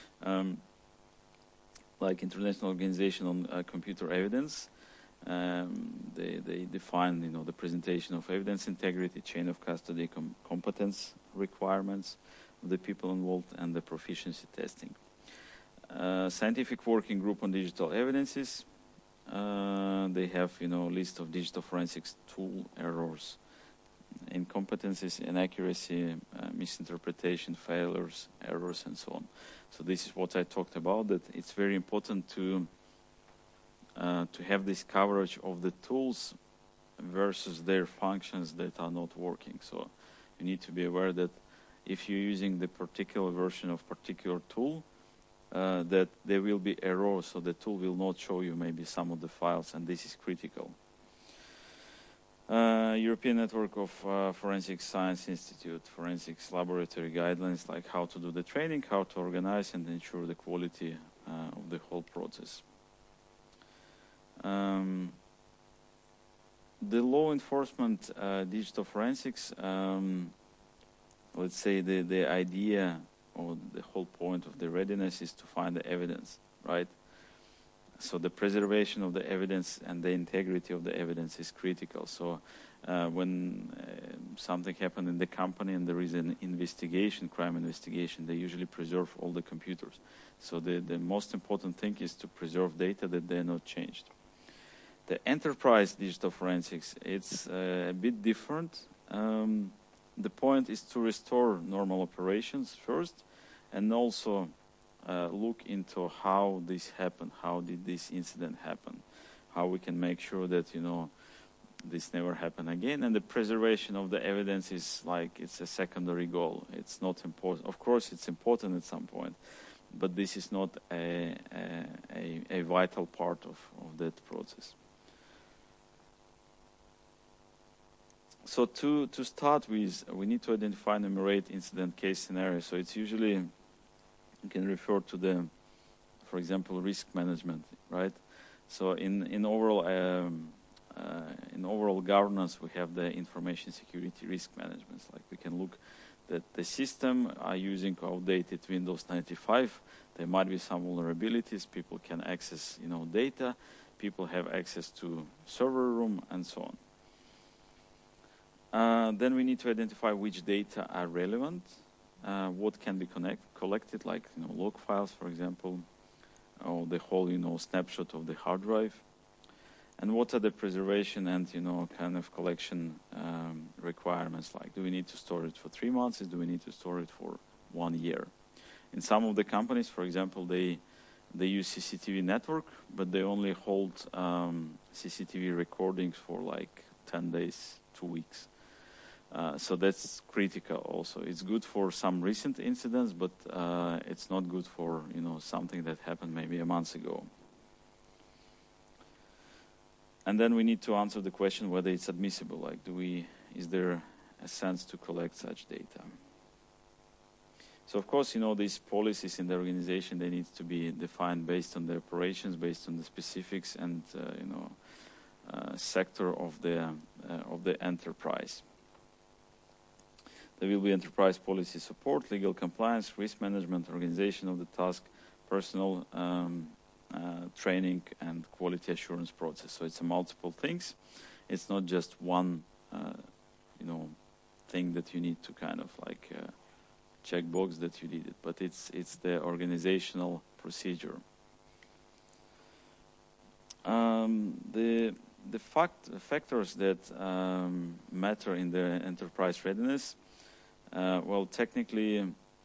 Like International Organization on Computer Evidence. They define, you know, the presentation of evidence integrity, chain of custody, competence requirements of the people involved, and the proficiency testing. Scientific Working Group on Digital Evidences. They have, you know, list of digital forensics tool errors, incompetencies, inaccuracy, misinterpretation, failures, errors, and so on. So this is what I talked about, that it's very important to have this coverage of the tools versus their functions that are not working. So you need to be aware that if you're using the particular version of particular tool, that there will be errors, so the tool will not show you maybe some of the files, and this is critical. European Network of Forensic Science Institute, forensics laboratory guidelines, like how to do the training, how to organize and ensure the quality of the whole process. The law enforcement digital forensics, let's say the idea or the whole point of the readiness is to find the evidence, right? So the preservation of the evidence and the integrity of the evidence is critical. So when something happened in the company and there is an investigation, crime investigation, they usually preserve all the computers. So the most important thing is to preserve data that they're not changed. The enterprise digital forensics, it's a bit different. The point is to restore normal operations first, and also look into how this happened, how did this incident happen, how we can make sure that, you know, this never happen again. And the preservation of the evidence is like, it's a secondary goal. It's not important. Of course, it's important at some point, but this is not a vital part of that process. So to start with, we need to identify and enumerate incident case scenarios. So it's usually, you can refer to the, for example, risk management, right? So in overall governance, we have the information security risk management. Like we can look that the system are using outdated Windows 95. There might be some vulnerabilities. People can access, you know, data. People have access to server room and so on. Then we need to identify which data are relevant, what can be collected, like, you know, log files, for example, or the whole, you know, snapshot of the hard drive, and what are the preservation and, you know, kind of collection requirements. Like, do we need to store it for 3 months? Do we need to store it for 1 year? In some of the companies, for example, they they use CCTV network, but they only hold CCTV recordings for like 10 days, 2 weeks. So that's critical also. It's good for some recent incidents, but it's not good for, you know, something that happened maybe a month ago. And then we need to answer the question whether it's admissible. Like, is there a sense to collect such data? So of course, you know, these policies in the organization, they need to be defined based on the operations, based on the specifics and, you know, sector of the enterprise. There will be enterprise policy support, legal compliance, risk management, organization of the task, personal training, and quality assurance process. So it's a multiple things. It's not just one, you know, thing that you need to kind of like check box that you did it, but it's the organizational procedure. The factors that matter in the enterprise readiness. Well, technically,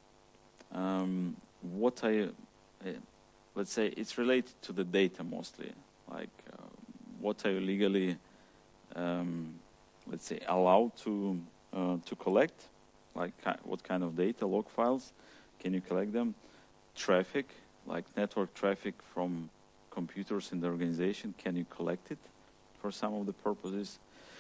let's say it's related to the data mostly. Like, what are you legally, let's say, allowed to collect? Like, what kind of data, log files, can you collect them? Traffic, like network traffic from computers in the organization, can you collect it for some of the purposes?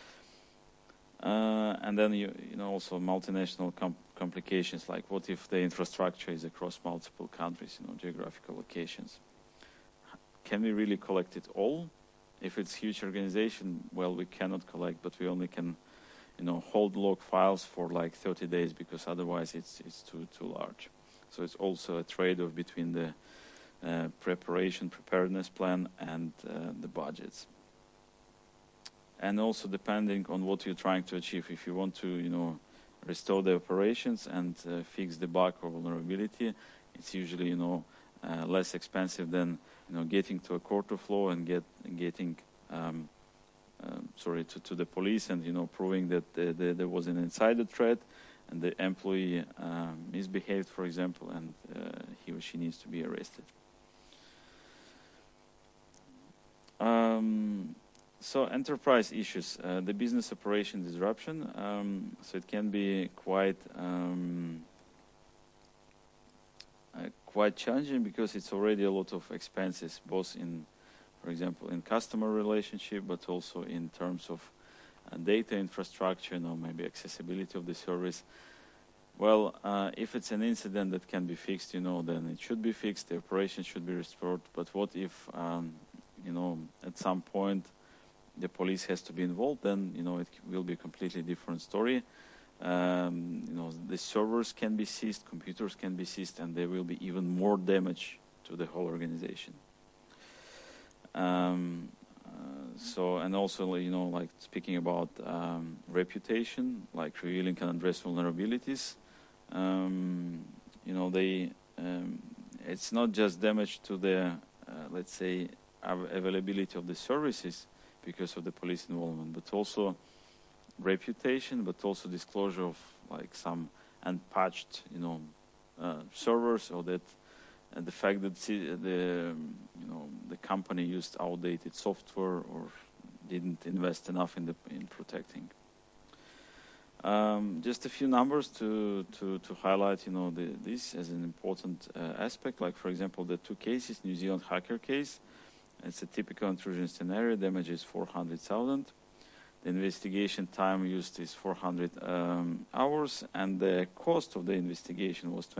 And then you know, also multinational complications, like what if the infrastructure is across multiple countries, you know, geographical locations? Can we really collect it all? If it's huge organization, well, we cannot collect, but we only can, you know, hold log files for like 30 days because otherwise it's too large. So it's also a trade-off between the preparedness plan and the budgets. And also depending on what you're trying to achieve. If you want to, you know, restore the operations and fix the bug or vulnerability, it's usually, you know, less expensive than, you know, getting to a court of law and getting to the police and, you know, proving that there was an insider threat and the employee misbehaved, for example, and he or she needs to be arrested. So enterprise issues, the business operation disruption. So it can be quite challenging because it's already a lot of expenses, both in, for example, in customer relationship, but also in terms of data infrastructure, you know, maybe accessibility of the service. Well, if it's an incident that can be fixed, you know, then it should be fixed. The operation should be restored. But what if, you know, at some point the police has to be involved? Then, you know, it will be a completely different story. You know, the servers can be seized, computers can be seized, and there will be even more damage to the whole organization. So, and also, you know, like speaking about reputation, like revealing and address vulnerabilities, you know, it's not just damage to the, let's say, availability of the services because of the police involvement, but also reputation, but also disclosure of like some unpatched, you know, servers, or that the fact that the company used outdated software or didn't invest enough in protecting. Just a few numbers to highlight, you know, this as an important aspect. Like, for example, the two cases, New Zealand hacker case. It's a typical intrusion scenario. Damage is 400,000. The investigation time used is 400 hours, and the cost of the investigation was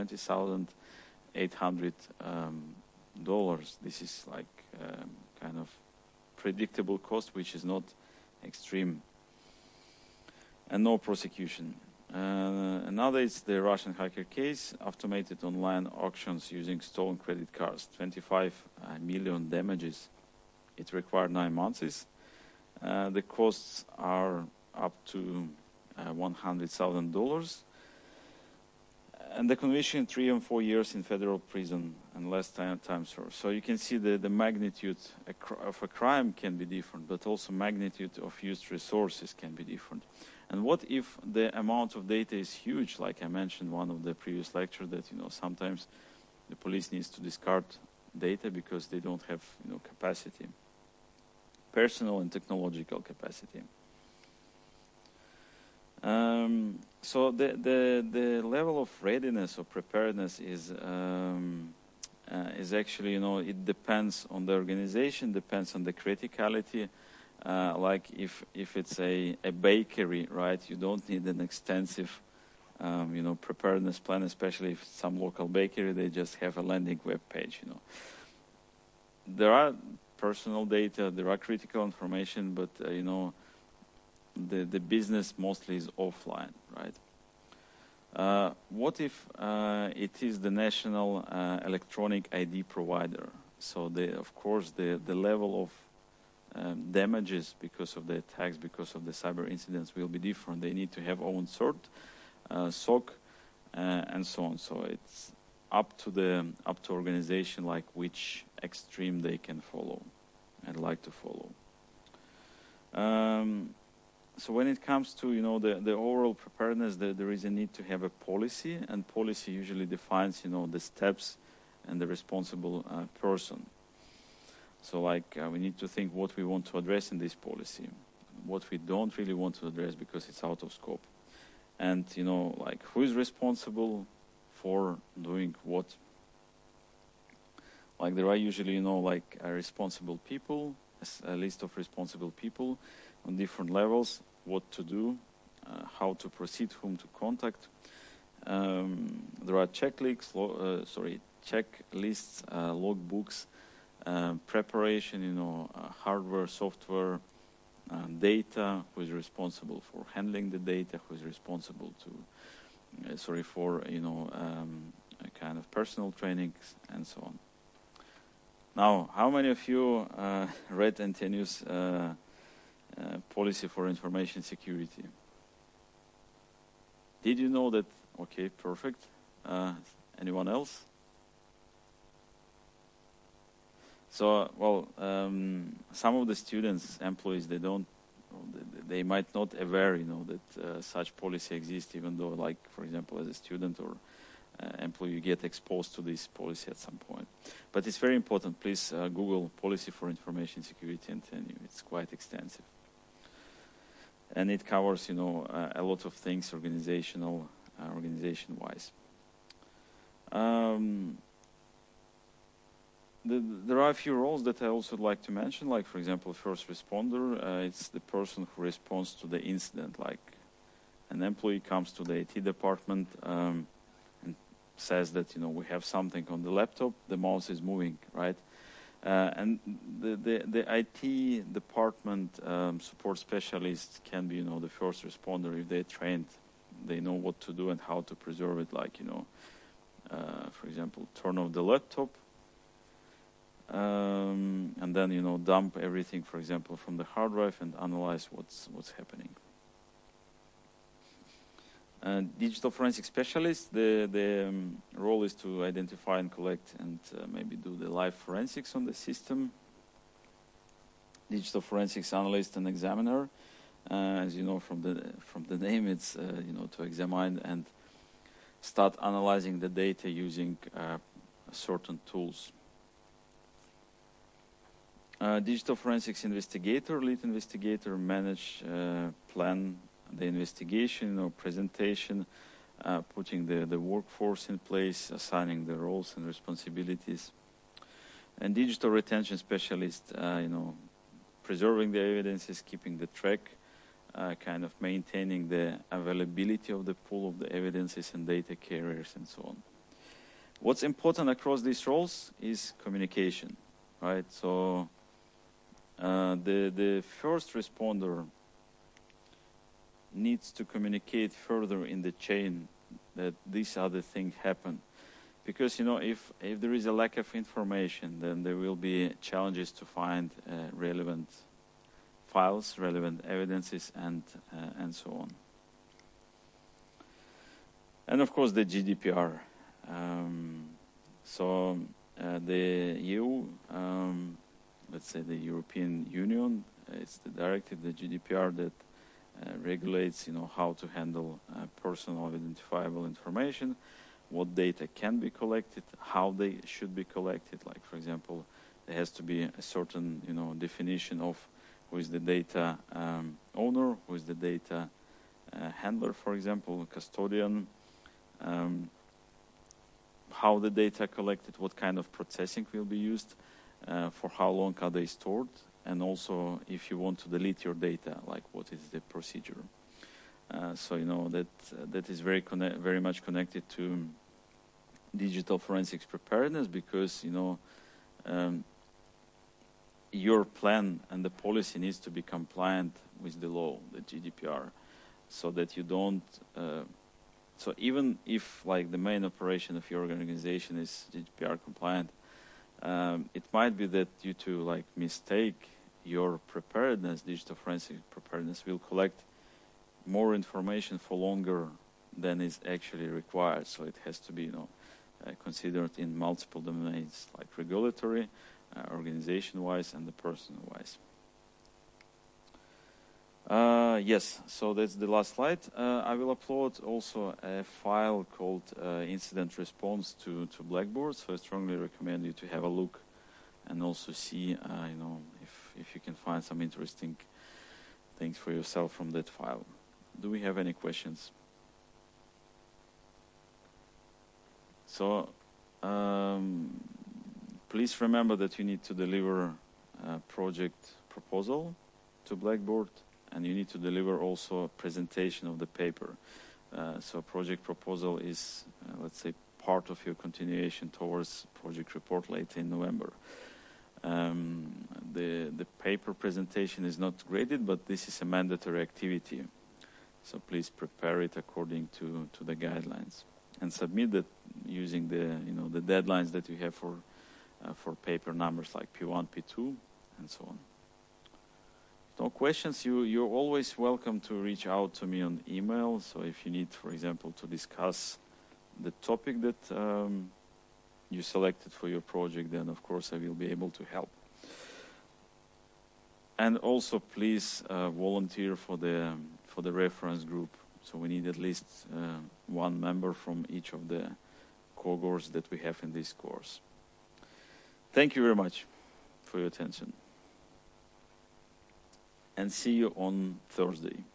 $20,800. This is like kind of predictable cost, which is not extreme, and no prosecution. Another is the Russian hacker case, automated online auctions using stolen credit cards, 25 million damages. It required 9 months. The costs are up to $100,000, and the conviction 3 and 4 years in federal prison and less time served. So you can see the magnitude of a crime can be different, but also magnitude of used resources can be different. And what if the amount of data is huge? Like I mentioned one of the previous lecture, that, you know, sometimes the police needs to discard data because they don't have capacity, personal and technological capacity. So the level of readiness or preparedness is actually, it depends on the organization, depends on the criticality. Like if it's a bakery, right, you don't need an extensive preparedness plan, especially if it's some local bakery, they just have a landing web page. There are personal data, there are critical information, but the business mostly is offline, right? What if it is the national electronic ID provider? So of course the level of damages because of the attacks, because of the cyber incidents will be different. They need to have own SOC, and so on. So it's up to organization, like which extreme they can follow and like to follow. So when it comes to the overall preparedness, there is a need to have a policy, and policy usually defines the steps and the responsible person. So like we need to think what we want to address in this policy, what we don't really want to address because it's out of scope, and like who is responsible for doing what. Like there are usually like responsible people, a list of responsible people on different levels, what to do, how to proceed, whom to contact. There are checklists, logbooks, preparation, hardware, software, data, who is responsible for handling the data, who is responsible for kind of personal trainings and so on. Now, how many of you read NTNU's policy for information security? Did you know that? Okay, perfect. Anyone else? So, well, some of the students, employees, they might not aware, that such policy exists, even though, like, for example, as a student or employee, you get exposed to this policy at some point. But it's very important. Please Google policy for information security and it's quite extensive. And it covers, a lot of things organization-wise. There are a few roles that I also like to mention, like, for example, first responder. It's the person who responds to the incident. Like an employee comes to the IT department and says that, we have something on the laptop, the mouse is moving, right? And the IT department support specialists can be, the first responder. If they're trained, they know what to do and how to preserve it. Like, for example, turn off the laptop, and then, dump everything, for example, from the hard drive and analyze what's happening. Digital forensic specialist, the role is to identify and collect and maybe do the live forensics on the system. Digital forensics analyst and examiner, as you know from the name, it's to examine and start analyzing the data using certain tools. Digital forensics investigator, lead investigator, manage, plan the investigation, presentation, putting the workforce in place, assigning the roles and responsibilities. And digital retention specialist, preserving the evidences, keeping the track, kind of maintaining the availability of the pool of the evidences and data carriers and so on. What's important across these roles is communication, right? So the first responder needs to communicate further in the chain that these other things happen. Because, if there is a lack of information, then there will be challenges to find relevant files, relevant evidences, and so on. And of course, the GDPR. The EU, let's say the European Union, it's the directive, the GDPR, that regulates, how to handle personal identifiable information, what data can be collected, how they should be collected. Like, for example, there has to be a certain, definition of who is the data owner, who is the data handler, for example, custodian, how the data collected, what kind of processing will be used, for how long are they stored, and also if you want to delete your data, like what is the procedure. So that is very much connected to digital forensics preparedness, because your plan and the policy needs to be compliant with the law, the GDPR, so that you don't. So even if like the main operation of your organization is GDPR compliant, it might be that due to like mistake, your preparedness, digital forensic preparedness, will collect more information for longer than is actually required. So it has to be considered in multiple domains, like regulatory, organization-wise, and the person-wise. Yes, so that's the last slide. I will upload also a file called incident response to Blackboard. So I strongly recommend you to have a look and also see, if you can find some interesting things for yourself from that file. Do we have any questions? So please remember that you need to deliver a project proposal to Blackboard, and you need to deliver also a presentation of the paper. So project proposal is, let's say, part of your continuation towards project report later in November. The paper presentation is not graded, but this is a mandatory activity. So please prepare it according to the guidelines and submit it using the deadlines that you have for paper numbers like P1, P2, and so on. No questions, you're always welcome to reach out to me on email. So if you need, for example, to discuss the topic that you selected for your project, then of course I will be able to help. And also please volunteer for the reference group. So we need at least one member from each of the cohorts that we have in this course. Thank you very much for your attention. And see you on Thursday.